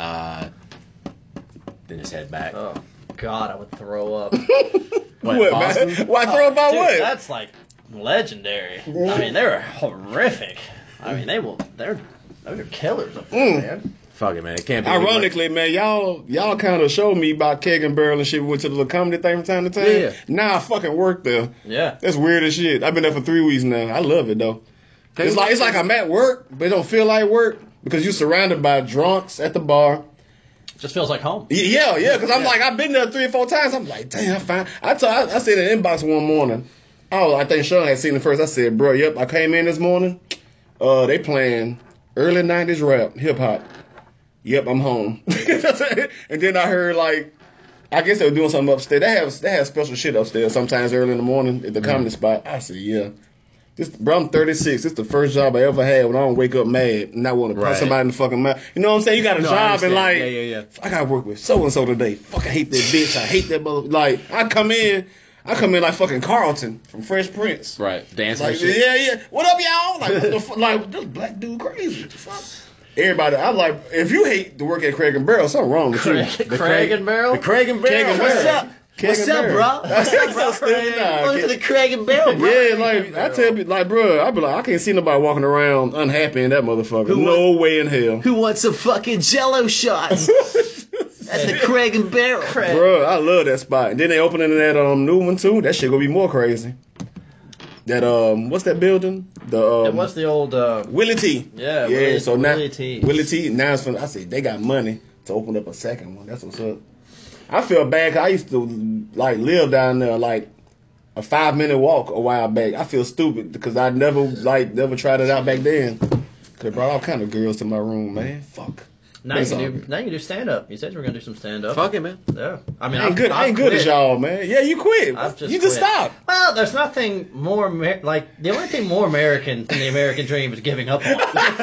just head back. Oh God, I would throw up. What, Boston? Why throw up about what? That's like legendary. I mean, they were horrific. I mean, they're killers up there, man. Fuck it, man. It can't be. Ironically, man, y'all kind of showed me about Keg and Barrel and shit. We went to the little comedy thing from time to time. Yeah. Now I fucking work there. Yeah. That's weird as shit. I've been there for 3 weeks now. I love it though. It's like I'm at work, but it don't feel like work because you're surrounded by drunks at the bar. Just feels like home. Yeah, because I'm like, I've been there 3 or 4 times. I'm like, damn, fine. I said in the inbox one morning. Oh, I think Sean had seen it first. I said, bro, yep, I came in this morning. They playing early 90s rap, hip hop. Yep, I'm home. And then I heard I guess they were doing something upstairs. They have special shit upstairs sometimes early in the morning at the comedy spot. I said, yeah. Bro, I'm 36. This is the first job I ever had when I don't wake up mad and I want to punch somebody in the fucking mouth. You know what I'm saying? You got a job and I got to work with so-and-so today. Fuck, I hate that bitch. I hate that mother. Like, I come in like fucking Carlton from Fresh Prince. Right. Dancing like, and shit. Yeah. What up, y'all? Like, what the fuck? Like, this black dude crazy. What the fuck? Everybody, I'm like, if you hate to work at Craig and Barrel, something wrong with you. Craig and Barrel? The Craig and Barrel. What's up? What's up, bro? What's up, bro? Look at the Craig and Barrel, bro. Yeah, like, I tell you, like, bro, I be like, I can't see nobody walking around unhappy in that motherfucker. No way in hell. Who wants some fucking Jello shots? At the Craig and Barrel. Bro, I love that spot. And then they opening that new one, too. That shit gonna be more crazy. That, what's that building? What's the old, Willie T. Yeah, so Willie T. Willie T. Now it's I said, they got money to open up a second one. That's what's up. I feel bad 'cause I used to like live down there like a 5-minute walk a while back. I feel stupid because I never tried it out back then. Cause I brought all kind of girls to my room, man. Fuck. Now you can do stand up. You said you were gonna do some stand up. Fuck it, man. Yeah. I mean, I ain't good as y'all, man. Yeah, you quit. You just stopped. Well, there's nothing more like the only thing more American than the American dream is giving up on.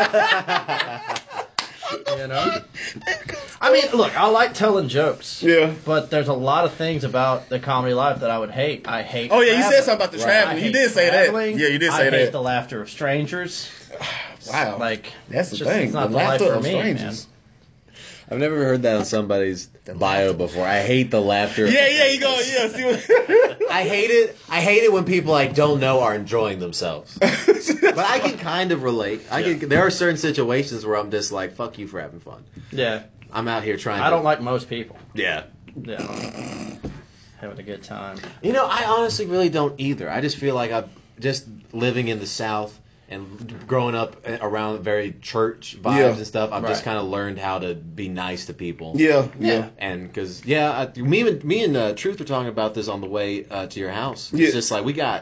You know? I mean, look, I like telling jokes. Yeah. But there's a lot of things about the comedy life that I would hate. I hate Oh, yeah, traveling. you said something about the traveling. You did say that. Yeah, you did say that. I hate the laughter of strangers. Wow. Like, that's the thing. It's not the the life laughter for of me, strangers. man. I've never heard that on somebody's bio before. I hate the laughter. Yeah, you go. Yeah, see what? I hate it when people I don't know are enjoying themselves. But I can kind of relate. There are certain situations where I'm just like, fuck you for having fun. Yeah. I'm out here trying. I don't like most people. Yeah. Yeah. Having a good time. You know, I honestly really don't either. I just feel like I'm just living in the South. And growing up around very church vibes and stuff, I've just kind of learned how to be nice to people. Yeah. And because, me and Truth were talking about this on the way to your house. It's just like, we got,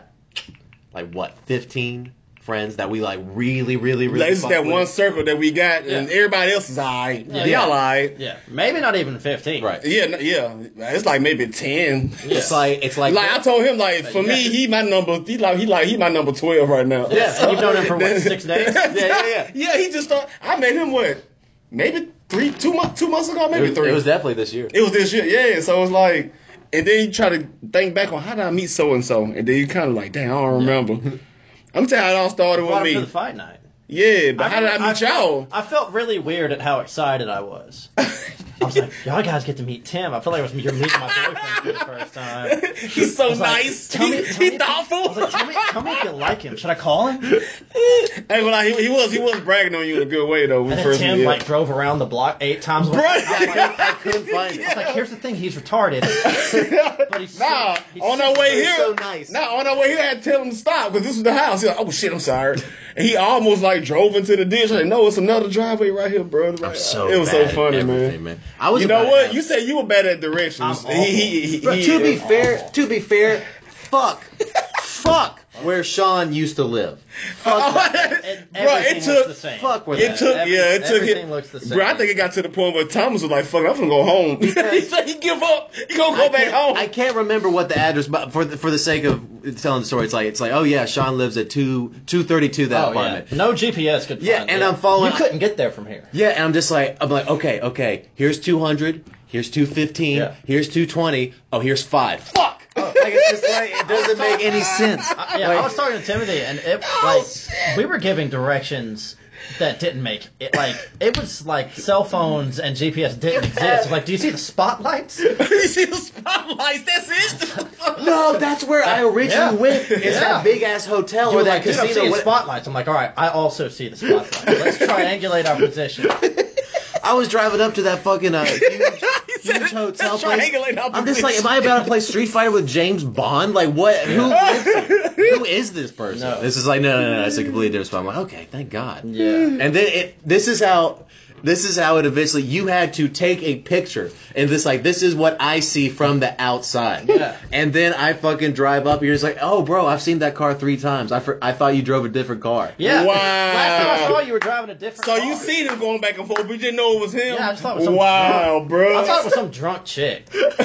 15 friends that we, really, really, really It's that one circle that we got, and everybody else is all right. Y'all all right. Yeah. Maybe not even 15. Right. Yeah. It's like maybe 10. Yeah. It's like I told him, for me, he my number, he my number 12 right now. Yeah. And you've known him for, 6 days? Yeah. Yeah, he just started, I met him, maybe 2 months ago, maybe 3. It was definitely this year. It was this year, yeah. So it was like, and then you try to think back on how did I meet so-and-so, and then you kind of like, damn, I don't remember. I'm telling you how it all started with me. To the fight night. Yeah, but how did I meet y'all? I felt really weird at how excited I was. I was like, y'all guys get to meet Tim. I feel like you're meeting my boyfriend for the first time. He's so nice. He's thoughtful. I was like, tell me if you like him. Should I call him? Hey, well, he was bragging on you in a good way though. And then Tim drove around the block 8 times. Bro, I couldn't find him. I was like, here's the thing, he's retarded. But he's on our way here, so nice. On our way here, I had to tell him to stop because this was the house. He's like, oh shit, I'm sorry. And he almost drove into the ditch. Like, no, it's another driveway right here, bro. It was so funny, man. You know what? You said you were bad at directions. To be fair, fuck where Sean used to live. Everything looks the same. Everything looks the same. Bro, I think it got to the point where Thomas was like, fuck, I'm gonna go home. He said he give up. He gonna go back home. I can't remember what the address, but for the sake of telling the story, it's like, oh yeah, Sean lives at 232 that apartment. Yeah. No GPS could find it. And I'm following. You couldn't get there from here. Yeah, and I'm like, okay, here's 200, here's 215, here's 220, oh, here's 5. Fuck! It's just it doesn't make any sense. I was talking to Timothy, and we were giving directions that didn't make it. It was like cell phones and GPS didn't exist. Do you see the spotlights? You see the spotlights? That's it. No, that's where I originally went. It's that big ass hotel or that casino. I'm seeing spotlights. I'm like, all right, I also see the spotlights. Let's triangulate our position. I was driving up to that fucking huge hotel place. I'm just like, am I about to play Street Fighter with James Bond? Like, what? Who is this person? No. This is no. It's a completely different spot. I'm like, okay, thank God. Yeah. And then this is how it eventually, you had to take a picture and this is what I see from the outside. Yeah. And then I fucking drive up and you're just like, oh bro, I've seen that car 3 times. I thought you drove a different car. Yeah. Wow. Last time I saw you were driving a different car. So you seen him going back and forth, but you didn't know it was him? Yeah, I just thought it was some drunk, bro. I thought it was some drunk chick.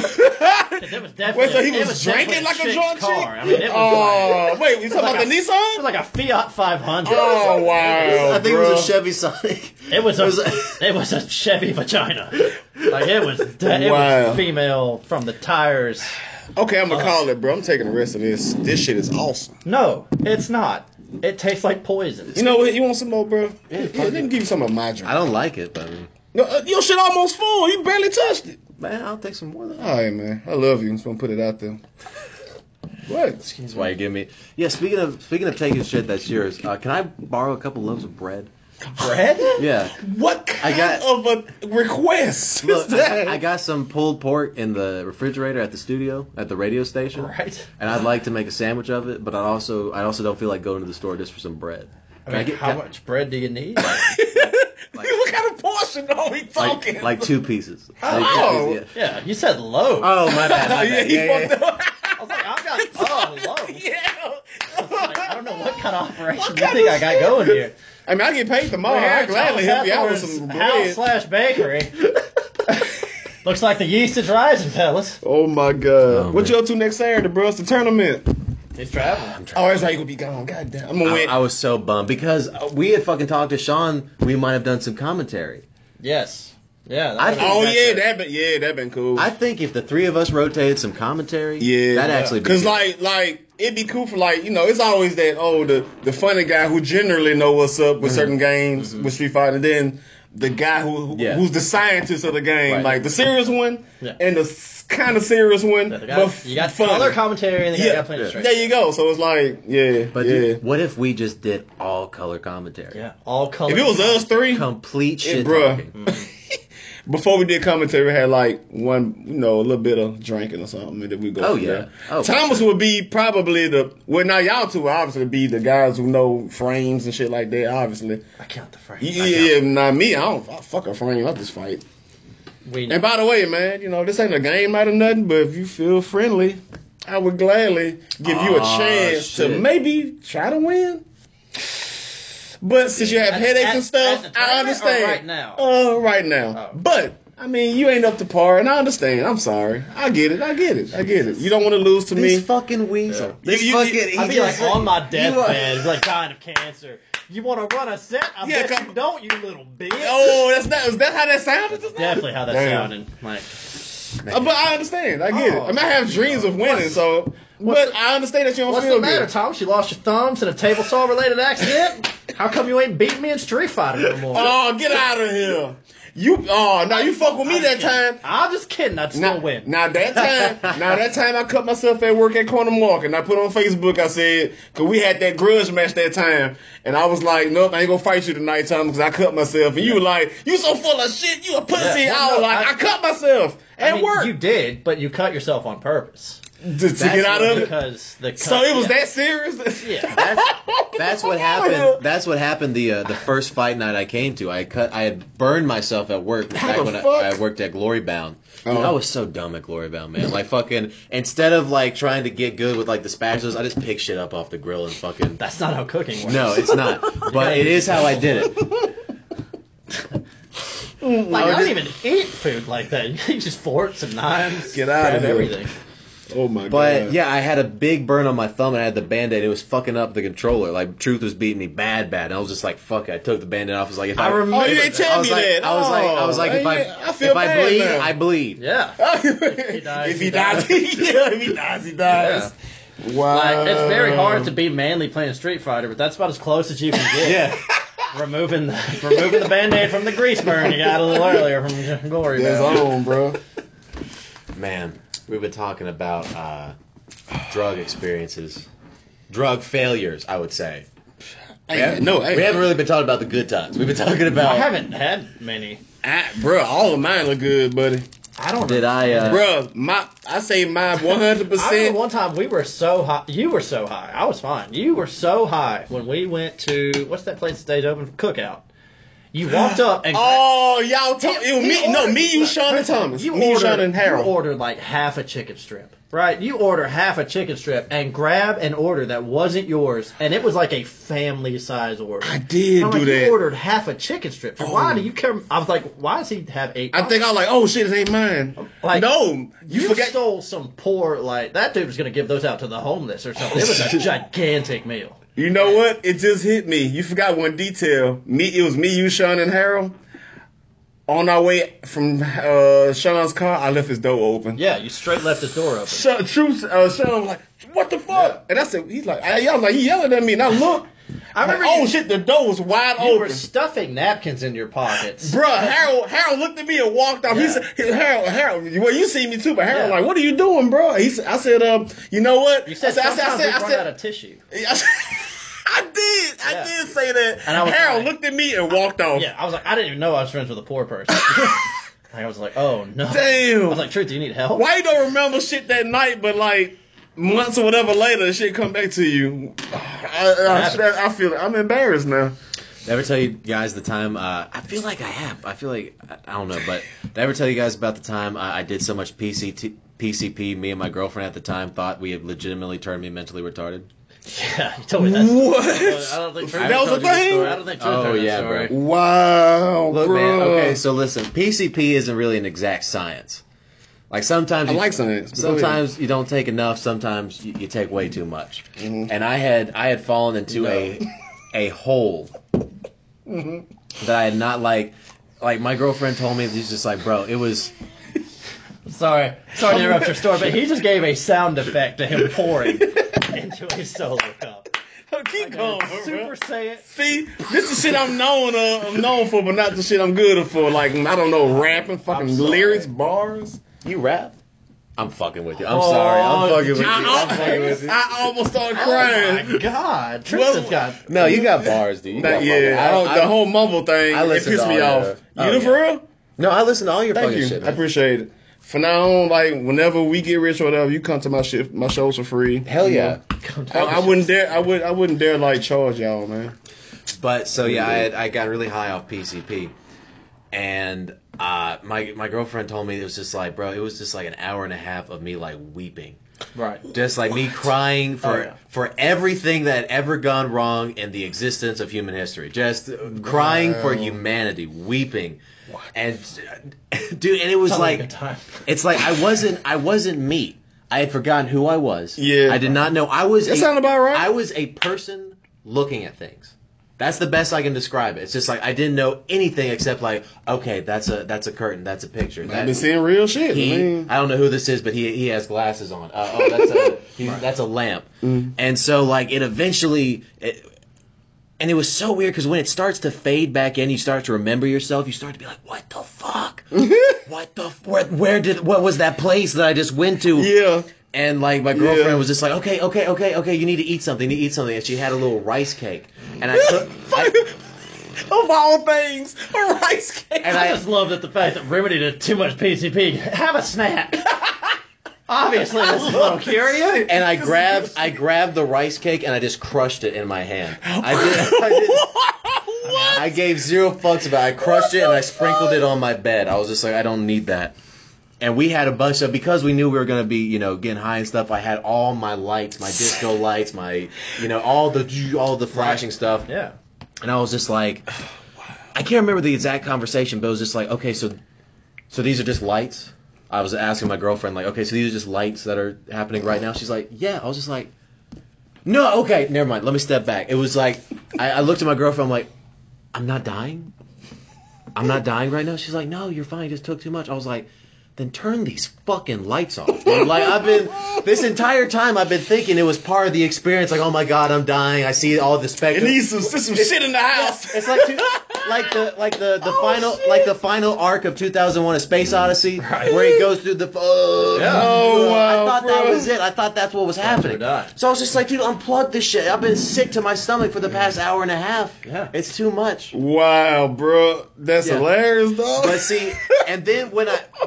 It was definitely. Wait, so he was drinking like a drunk chick? I mean, it was wait, you talking about the Nissan? It was like a Fiat 500. Oh wow! I think it was a Chevy Sonic. It was a Chevy vagina. It was female from the tires. Okay, I'm gonna call it, bro. I'm taking the rest of this. This shit is awesome. No, it's not. It tastes like poison. You know what? You want some more, bro? Yeah, let me give you some of my drink. I don't like it, but I mean, No, your shit almost full. You barely touched it. man, I'll take some more. Than that. All right, man. I love you. I'm just gonna put it out there. What? That's why you give me. Yeah, speaking of taking shit that's yours, can I borrow a couple loaves of bread? Bread? Yeah. What kind of a request Look, is that? I got some pulled pork in the refrigerator at the studio, at the radio station. Right. And I'd like to make a sandwich of it, but I also don't feel like going to the store just for some bread. I mean, how much bread do you need? What kind of portion are we talking? Like 2 pieces. Oh, Like 2 pieces, yeah. yeah. You said low. Oh, my bad. My Yeah, bad. he Yeah, fucked up. I was like, I've got low. Yeah. Like, I don't know what kind of operation you think I got going here. I mean, I get paid tomorrow. I gladly help you out with some bread. House/bakery. Looks like the yeast is rising, fellas. Oh my god! Oh, what man. you up to next Saturday, bro? It's the tournament. He's traveling. Oh, that's right. You gonna be gone. God damn. I'm gonna win. I was so bummed because we had fucking talked to Sean. We might have done some commentary. Yes. Yeah. Oh yeah, that been cool. I think if the 3 of us rotated some commentary, Yeah, that'd actually be because good. like it'd be cool for it's always that the funny guy who generally know what's up with certain games with Street Fighter, and then the guy who's the scientist of the game, Right. like the serious one Yeah. and the kind of serious one. But you got funny. color commentary and the guy Yeah, got playing straight. there you go. So it's like But yeah. dude, what if we just did all color commentary? Yeah, all color. If it was us 3, Complete shit bruh. talking. before we did commentary, we had like one, a little bit of drinking or something, and then we go. Oh, from yeah. there. Oh, Thomas would be probably now y'all two obviously be the guys who know frames and shit like that. Obviously, I count the frame. yeah. Not me. I fuck a frame. I just fight. We know. And by the way, man, this ain't a game out of nothing. But if you feel friendly, I would gladly give you a chance shit. to maybe try to win. But since you have headaches and stuff, at the I tournament understand. or right now? Right now. Oh. But I mean, you ain't up to par, and I understand. I'm sorry. I get it. You don't want to lose to me. This fucking weasel. Yeah. This You- fucking. I'd be like on my deathbed, You like dying of cancer. You want to run a set? I Yeah, bet come- you don't, you little bitch. Oh, is that how that sounded? Just now? Definitely how that Damn. sounded. Like, But I understand. I get it. I mean, I have dreams of winning, so. But I understand that you don't what's feel the matter, good. Tom? She lost your thumbs in a table saw related accident? How come you ain't beating me in Street Fighter no more? Oh, get out of here. You fuck with me I'm that kidding. time. I'm just kidding. I'd still win. Now that time I cut myself at work at Corner Market, and I put on Facebook, I said, cause we had that grudge match that time, and I was like, nope, I ain't gonna fight you tonight, Tom, because I cut myself, and you were like, you so full of shit, you a pussy. Yeah. I was like, I cut myself at work You did, but you cut yourself on purpose. to get out of it. Because the cut, So it was that serious. Yeah. That's what happened. That's what happened the first fight night I came to. I had burned myself at work back when I worked at Glory Bound. Dude, I was so dumb at Glory Bound, man. Like fucking instead of like trying to get good with like the spatulas, I just pick shit up off the grill and fucking. That's not how cooking works. No, it's not. But it is how I did it. Like, I don't even eat food like that. You use forks and knives. Get out of grab here. everything. Oh my god. But yeah, I had a big burn on my thumb and I had the Band-Aid. It was fucking up the controller. Like Truth was beating me bad. And I was just like, fuck it. I took the Band-Aid off. I was like, if I remember. Oh, you didn't tell me that. I was like, if I bleed, now. I bleed. Yeah. If he dies, he dies. Wow. Like, it's very hard to be manly playing Street Fighter, but that's about as close as you can get. Yeah. Removing the Band-Aid from the grease burn you got a little earlier from Glory That's Bound. on, bro. Man, we've been talking about drug experiences. Drug failures, I would say. We haven't really been talking about the good times. We've been talking about... I haven't had many. Bro, all of mine look good, buddy. I don't Did know. I... Bro, I say mine 100%. I remember one time we were so high. You were so high. I was fine. You were so high when we went to, what's that place that stays open? Cookout. You walked up and... Oh, y'all it was me, you, Sean, and Thomas. Me, Sean, and Harold. You ordered like half a chicken strip. Right? You order half a chicken strip and grab an order that wasn't yours, and it was like a family size order. I did I'm do like, that. You ordered half a chicken strip. So why do you care? I was like, why does he have 8? I think I was like, oh shit, it ain't mine. Like, no, you forgot. Stole some poor, like, that dude was going to give those out to the homeless or something. It was a gigantic meal. You know what? It just hit me. You forgot one detail. It was me, you, Sean, and Harold. On our way from Sean's car, I left his door open. Yeah, you straight left his door open. Sean was like, what the fuck? And I said, he's like, he yelling at me. And I look, I remember. Oh shit, the door was wide open. You were stuffing napkins in your pockets. Bruh, Harold looked at me and walked off. Yeah. He said, Harold, well, you see me too, but Harold, Yeah. like, what are you doing, bro? I said, you know what? You said sometimes we run out of tissue. I did say that. And I was Harold like, looked at me and walked off. Yeah, I was like, I didn't even know I was friends with a poor person. I was like, oh no. Damn. I was like, Truth, do you need help? Why you don't remember shit that night, but like months or whatever later, shit come back to you? I feel I'm embarrassed now. Did I ever tell you guys the time? I feel like I have. I feel like I don't know, but did I ever tell you guys about the time I did so much PCP? Me and my girlfriend at the time thought we had legitimately turned me mentally retarded. Yeah, you told me that. What? I don't think Truth That was a thing? I don't think Truth Oh, heard that yeah, story. bro. Wow, Look, bro. man. Okay, so listen, PCP isn't really an exact science. Like sometimes I like science. Sometimes you don't take enough. Sometimes you take way too much. Mm-hmm. And I had fallen into a hole that I had not like my girlfriend told me. She's just like, bro, it was. Sorry to interrupt your story, but he just gave a sound effect to him pouring into a solo cup. Keep going, Super bro. Saiyan. See, this is shit I'm known for, but not the shit I'm good for. Like, I don't know, rapping, fucking lyrics, bars. You rap? I'm fucking with you. I'm sorry. I'm fucking with you. I'm fucking with you. I almost started crying. Oh my God, Tristan's got. No, you got bars, dude. You got bars. The whole mumble thing, I it listen pissed to me all off. your- You do for real? No, I listen to all your Thank fucking you. shit, I man. appreciate it. From now on, like, whenever we get rich or whatever, you come to my shows for free. Hell yeah. I wouldn't dare. I wouldn't dare like charge y'all, man. But so yeah, I got really high off PCP, and my girlfriend told me it was just like, bro, it was just like an hour and a half of me like weeping, Right. just like me crying for everything that had ever gone wrong in the existence of human history, just crying for humanity, weeping, and dude, and it was Sounds like a like good time. it's like I wasn't me. I had forgotten who I was. Yeah. I did not know I was. That sound about right. I was a person looking at things. That's the best I can describe it. It's just like I didn't know anything except like, okay, that's a curtain, that's a picture. I've been seeing real shit. I don't know who this is, but he has glasses on. That's a lamp. Mm. And so like it eventually, and it was so weird because when it starts to fade back in, you start to remember yourself. You start to be like, what the fuck? What was that place that I just went to? Yeah. And like my girlfriend was just like, okay, you need to eat something. And she had a little rice cake, and I took. Of all things, a rice cake. And I just love that the fact that Remedy did too much PCP. Have a snack. Obviously, this is a little curious. And I grabbed the rice cake and I just crushed it in my hand. I gave zero fucks about it. I crushed it and I sprinkled it on my bed. I was just like, I don't need that. And we had a bunch of, because we knew we were going to be, getting high and stuff, I had all my lights, my disco lights, my, all the flashing stuff. Yeah. And I was just like, I can't remember the exact conversation, but it was just like, okay, so these are just lights? I was asking my girlfriend, like, okay, so these are just lights that are happening right now? She's like, yeah. I was just like, no, okay, never mind. Let me step back. It was like, I looked at my girlfriend, I'm like, I'm not dying? I'm not dying right now? She's like, no, you're fine. You just took too much. I was like, then turn these fucking lights off. And like, this entire time I've been thinking it was part of the experience. Like, oh my God, I'm dying. I see all the spectrum. It needs some shit in the house. It's like the final arc of 2001: A Space Odyssey, where he goes through the. Oh wow! I thought that was it. I thought that's what was happening. So I was just like, dude, unplug this shit. I've been sick to my stomach for the past hour and a half. Yeah, it's too much. Wow, bro, that's hilarious, though. But see, and then when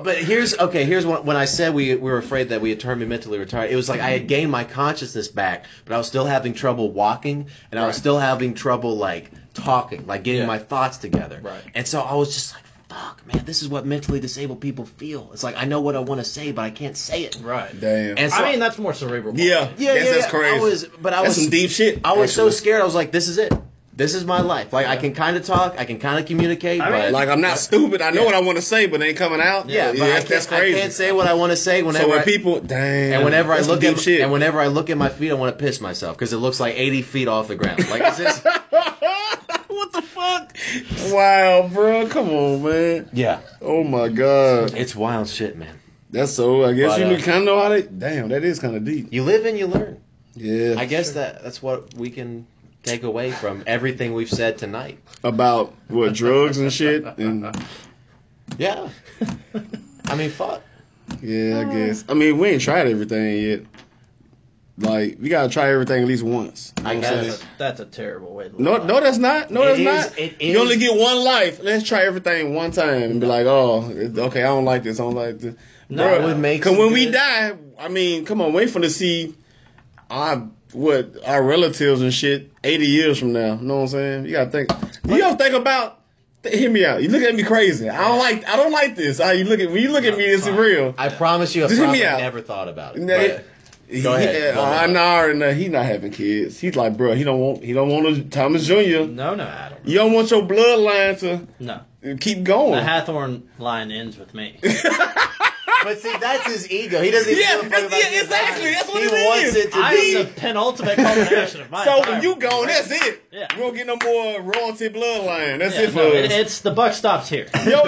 I said we were afraid that we had turned me mentally retarded, it was like I had gained my consciousness back, but I was still having trouble walking, and I was still having trouble like talking, like getting my thoughts together. Right. And so I was just like, fuck, man, this is what mentally disabled people feel. It's like I know what I want to say, but I can't say it. Right. Damn. And so, I mean, that's more cerebral. Yeah. That's crazy. That's some deep shit. I was so scared. I was like, this is it. This is my life. Like, I can kind of talk, I can kind of communicate, but... Like, I'm not stupid. I know what I want to say, but it ain't coming out. Yeah, but that's crazy. I can't say what I want to say whenever and whenever I look at my feet, I want to piss myself, because it looks like 80 feet off the ground. Like, it's just... What the fuck? Wow, bro. Come on, man. Yeah. Oh, my God. It's wild shit, man. That's so... I guess you kind of know how to... Damn, that is kind of deep. You live and you learn. Yeah. I guess that's what we can... take away from everything we've said tonight. About what, drugs and shit? And yeah. I mean, fuck. Yeah, I guess. I mean, we ain't tried everything yet. Like, we gotta try everything at least once. I guess that's a terrible way to live. No, that's not. No, that's not. It you only get one life. Let's try everything one time and be like, oh, okay, I don't like this. I don't like this. No, it would make. Because when we die, I mean, come on, wait for to see our relatives and shit 80 years from now. You know what I'm saying? You gotta think. You gotta think about. Hear me out. You look at me crazy. I don't like this. When you look at me, it's real. I promise you, I probably never thought about it. Go ahead. He's not having kids. He's like, bro, he don't want a Thomas Jr. No, Adam. You don't want your bloodline to keep going. The Hathorn line ends with me. But see, that's his ego. He doesn't even give a fuck about exactly. That's what he wants it to be. I am the penultimate culmination of my So when you gone, that's it. Yeah. You don't get no more royalty bloodline. That's it for us. It's the buck stops here.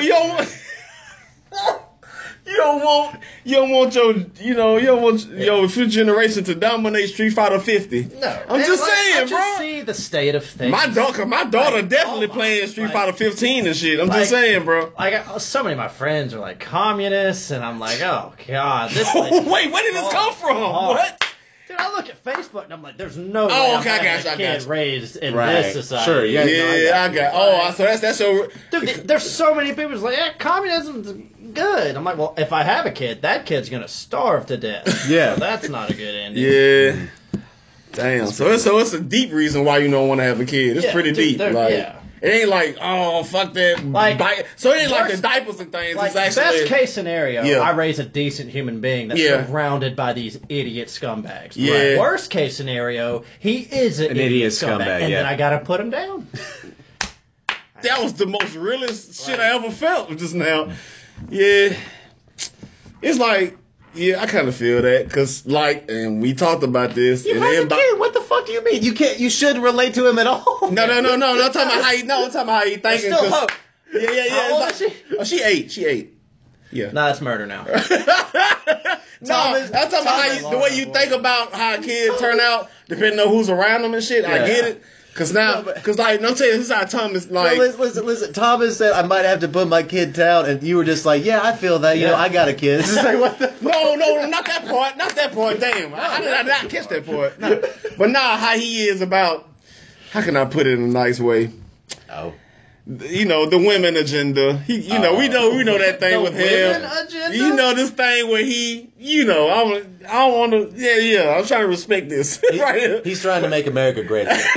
You don't want your future generation to dominate Street Fighter 50. No, I'm just saying, bro. I see the state of things. My daughter definitely playing Street Fighter 15 and shit. I'm just saying, bro. So many of my friends are like communists, and I'm like, oh god, this. Wait, where did this come from? What? Dude, I look at Facebook and I'm like, there's no way I'm having a kid raised in this society. Sure, I got. So that's your. Dude, there's so many people who's like, yeah, communism's good. I'm like, well, if I have a kid, that kid's gonna starve to death. Yeah, so that's not a good ending. Yeah. Damn. So it's a deep reason why you don't want to have a kid. It's pretty deep. It ain't like, oh, fuck that. So it ain't like the diapers and things. Like, it's actually, best case scenario, I raise a decent human being that's surrounded by these idiot scumbags. Yeah. Right. Worst case scenario, he is an idiot scumbag. And then I gotta put him down. That was the most realest shit I ever felt just now. Yeah. It's like, yeah, I kind of feel that. Because, and we talked about this. You have a kid. What the fuck do you mean? You shouldn't relate to him at all. No. I'm talking about how you thinking. Still hope. Yeah. How old is she? Oh, she 8. She 8. Yeah. Nah, that's murder now. I'm talking about the way you think about how a kid turn out, depending on who's around them and shit. Yeah. I get it. Cause I'm telling you, this is how Thomas like. No, listen. Thomas said I might have to put my kid down, and you were just like, yeah, I feel that. You know, I got a kid. It's like, what the? No, not that part. Not that part. Damn, how did I not catch that part? No. But how he is about. How can I put it in a nice way? Oh. The women agenda. We know that thing with him. Agenda? You know this thing where he, I don't want to. Yeah. I'm trying to respect this right here. He's trying to make America great again.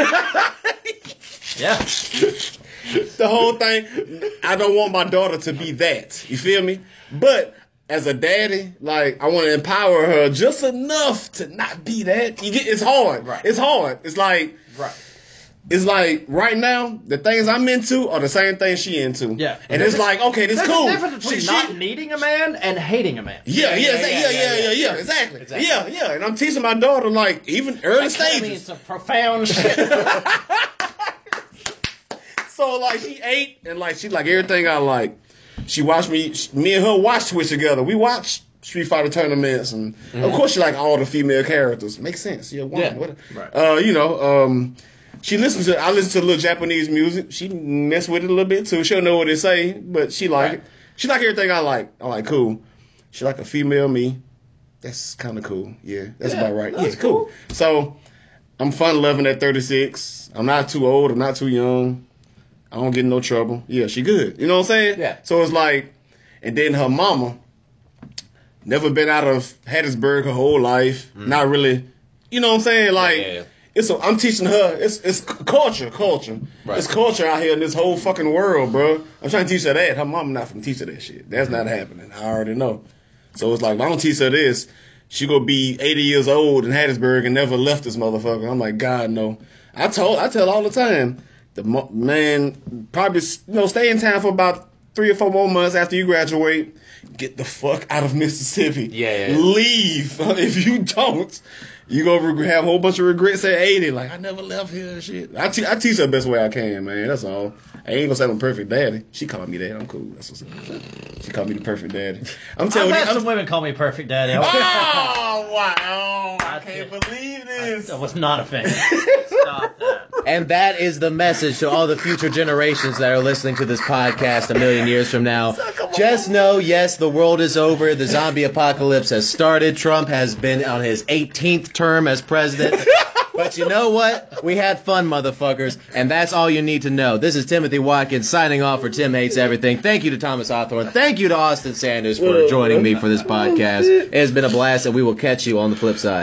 Yeah. The whole thing. I don't want my daughter to be that. You feel me? But as a daddy, I want to empower her just enough to not be that. It's hard. Right. It's hard. It's like. Right. It's like right now, the things I'm into are the same things she into. Yeah. And it's like, okay, this cool. There's a difference between not needing a man and hating a man. Yeah, exactly. Yeah. And I'm teaching my daughter, even early stages. That means some profound shit. So, she 8, and, she like everything I like. She watched me and her watch Twitch together. We watch Street Fighter tournaments, and of course she like all the female characters. Makes sense. Yeah, right. I listen to a little Japanese music. She mess with it a little bit too. She don't know what they say, but she like it. She like everything I like. I like cool. She like a female me. That's kind of cool. Yeah, that's about right. That's cool. So I'm fun loving at 36. I'm not too old. I'm not too young. I don't get in no trouble. Yeah, she good. You know what I'm saying? Yeah. So it's like, and then her mama never been out of Hattiesburg her whole life. Not really. You know what I'm saying? Yeah. I'm teaching her. It's culture. Right. It's culture out here in this whole fucking world, bro. I'm trying to teach her that. Her mom not gonna teach her that shit. That's not happening. I already know. So it's like, if I don't teach her this, she gonna be 80 years old in Hattiesburg and never left this motherfucker. I'm like, God, no. I tell all the time, the man probably stay in town for about 3 or 4 more months after you graduate. Get the fuck out of Mississippi. Yeah. Leave. If you don't, you gonna have a whole bunch of regrets at 80. Like, I never left here and shit. I teach her the best way I can, man. That's all. I ain't gonna say I'm a perfect daddy. She called me that. I'm cool. That's what's up. She called me the perfect daddy. I've had some women call me perfect daddy. Oh, wow. I can't believe this. I was not a fan. Stop that. And that is the message to all the future generations that are listening to this podcast a million years from now. Just know, yes, the world is over. The zombie apocalypse has started. Trump has been on his 18th term as president. But you know what? We had fun, motherfuckers. And that's all you need to know. This is Timothy Watkins signing off for Tim Hates Everything. Thank you to Thomas Hawthorne. Thank you to Austin Sanders for joining me for this podcast. It has been a blast, and we will catch you on the flip side.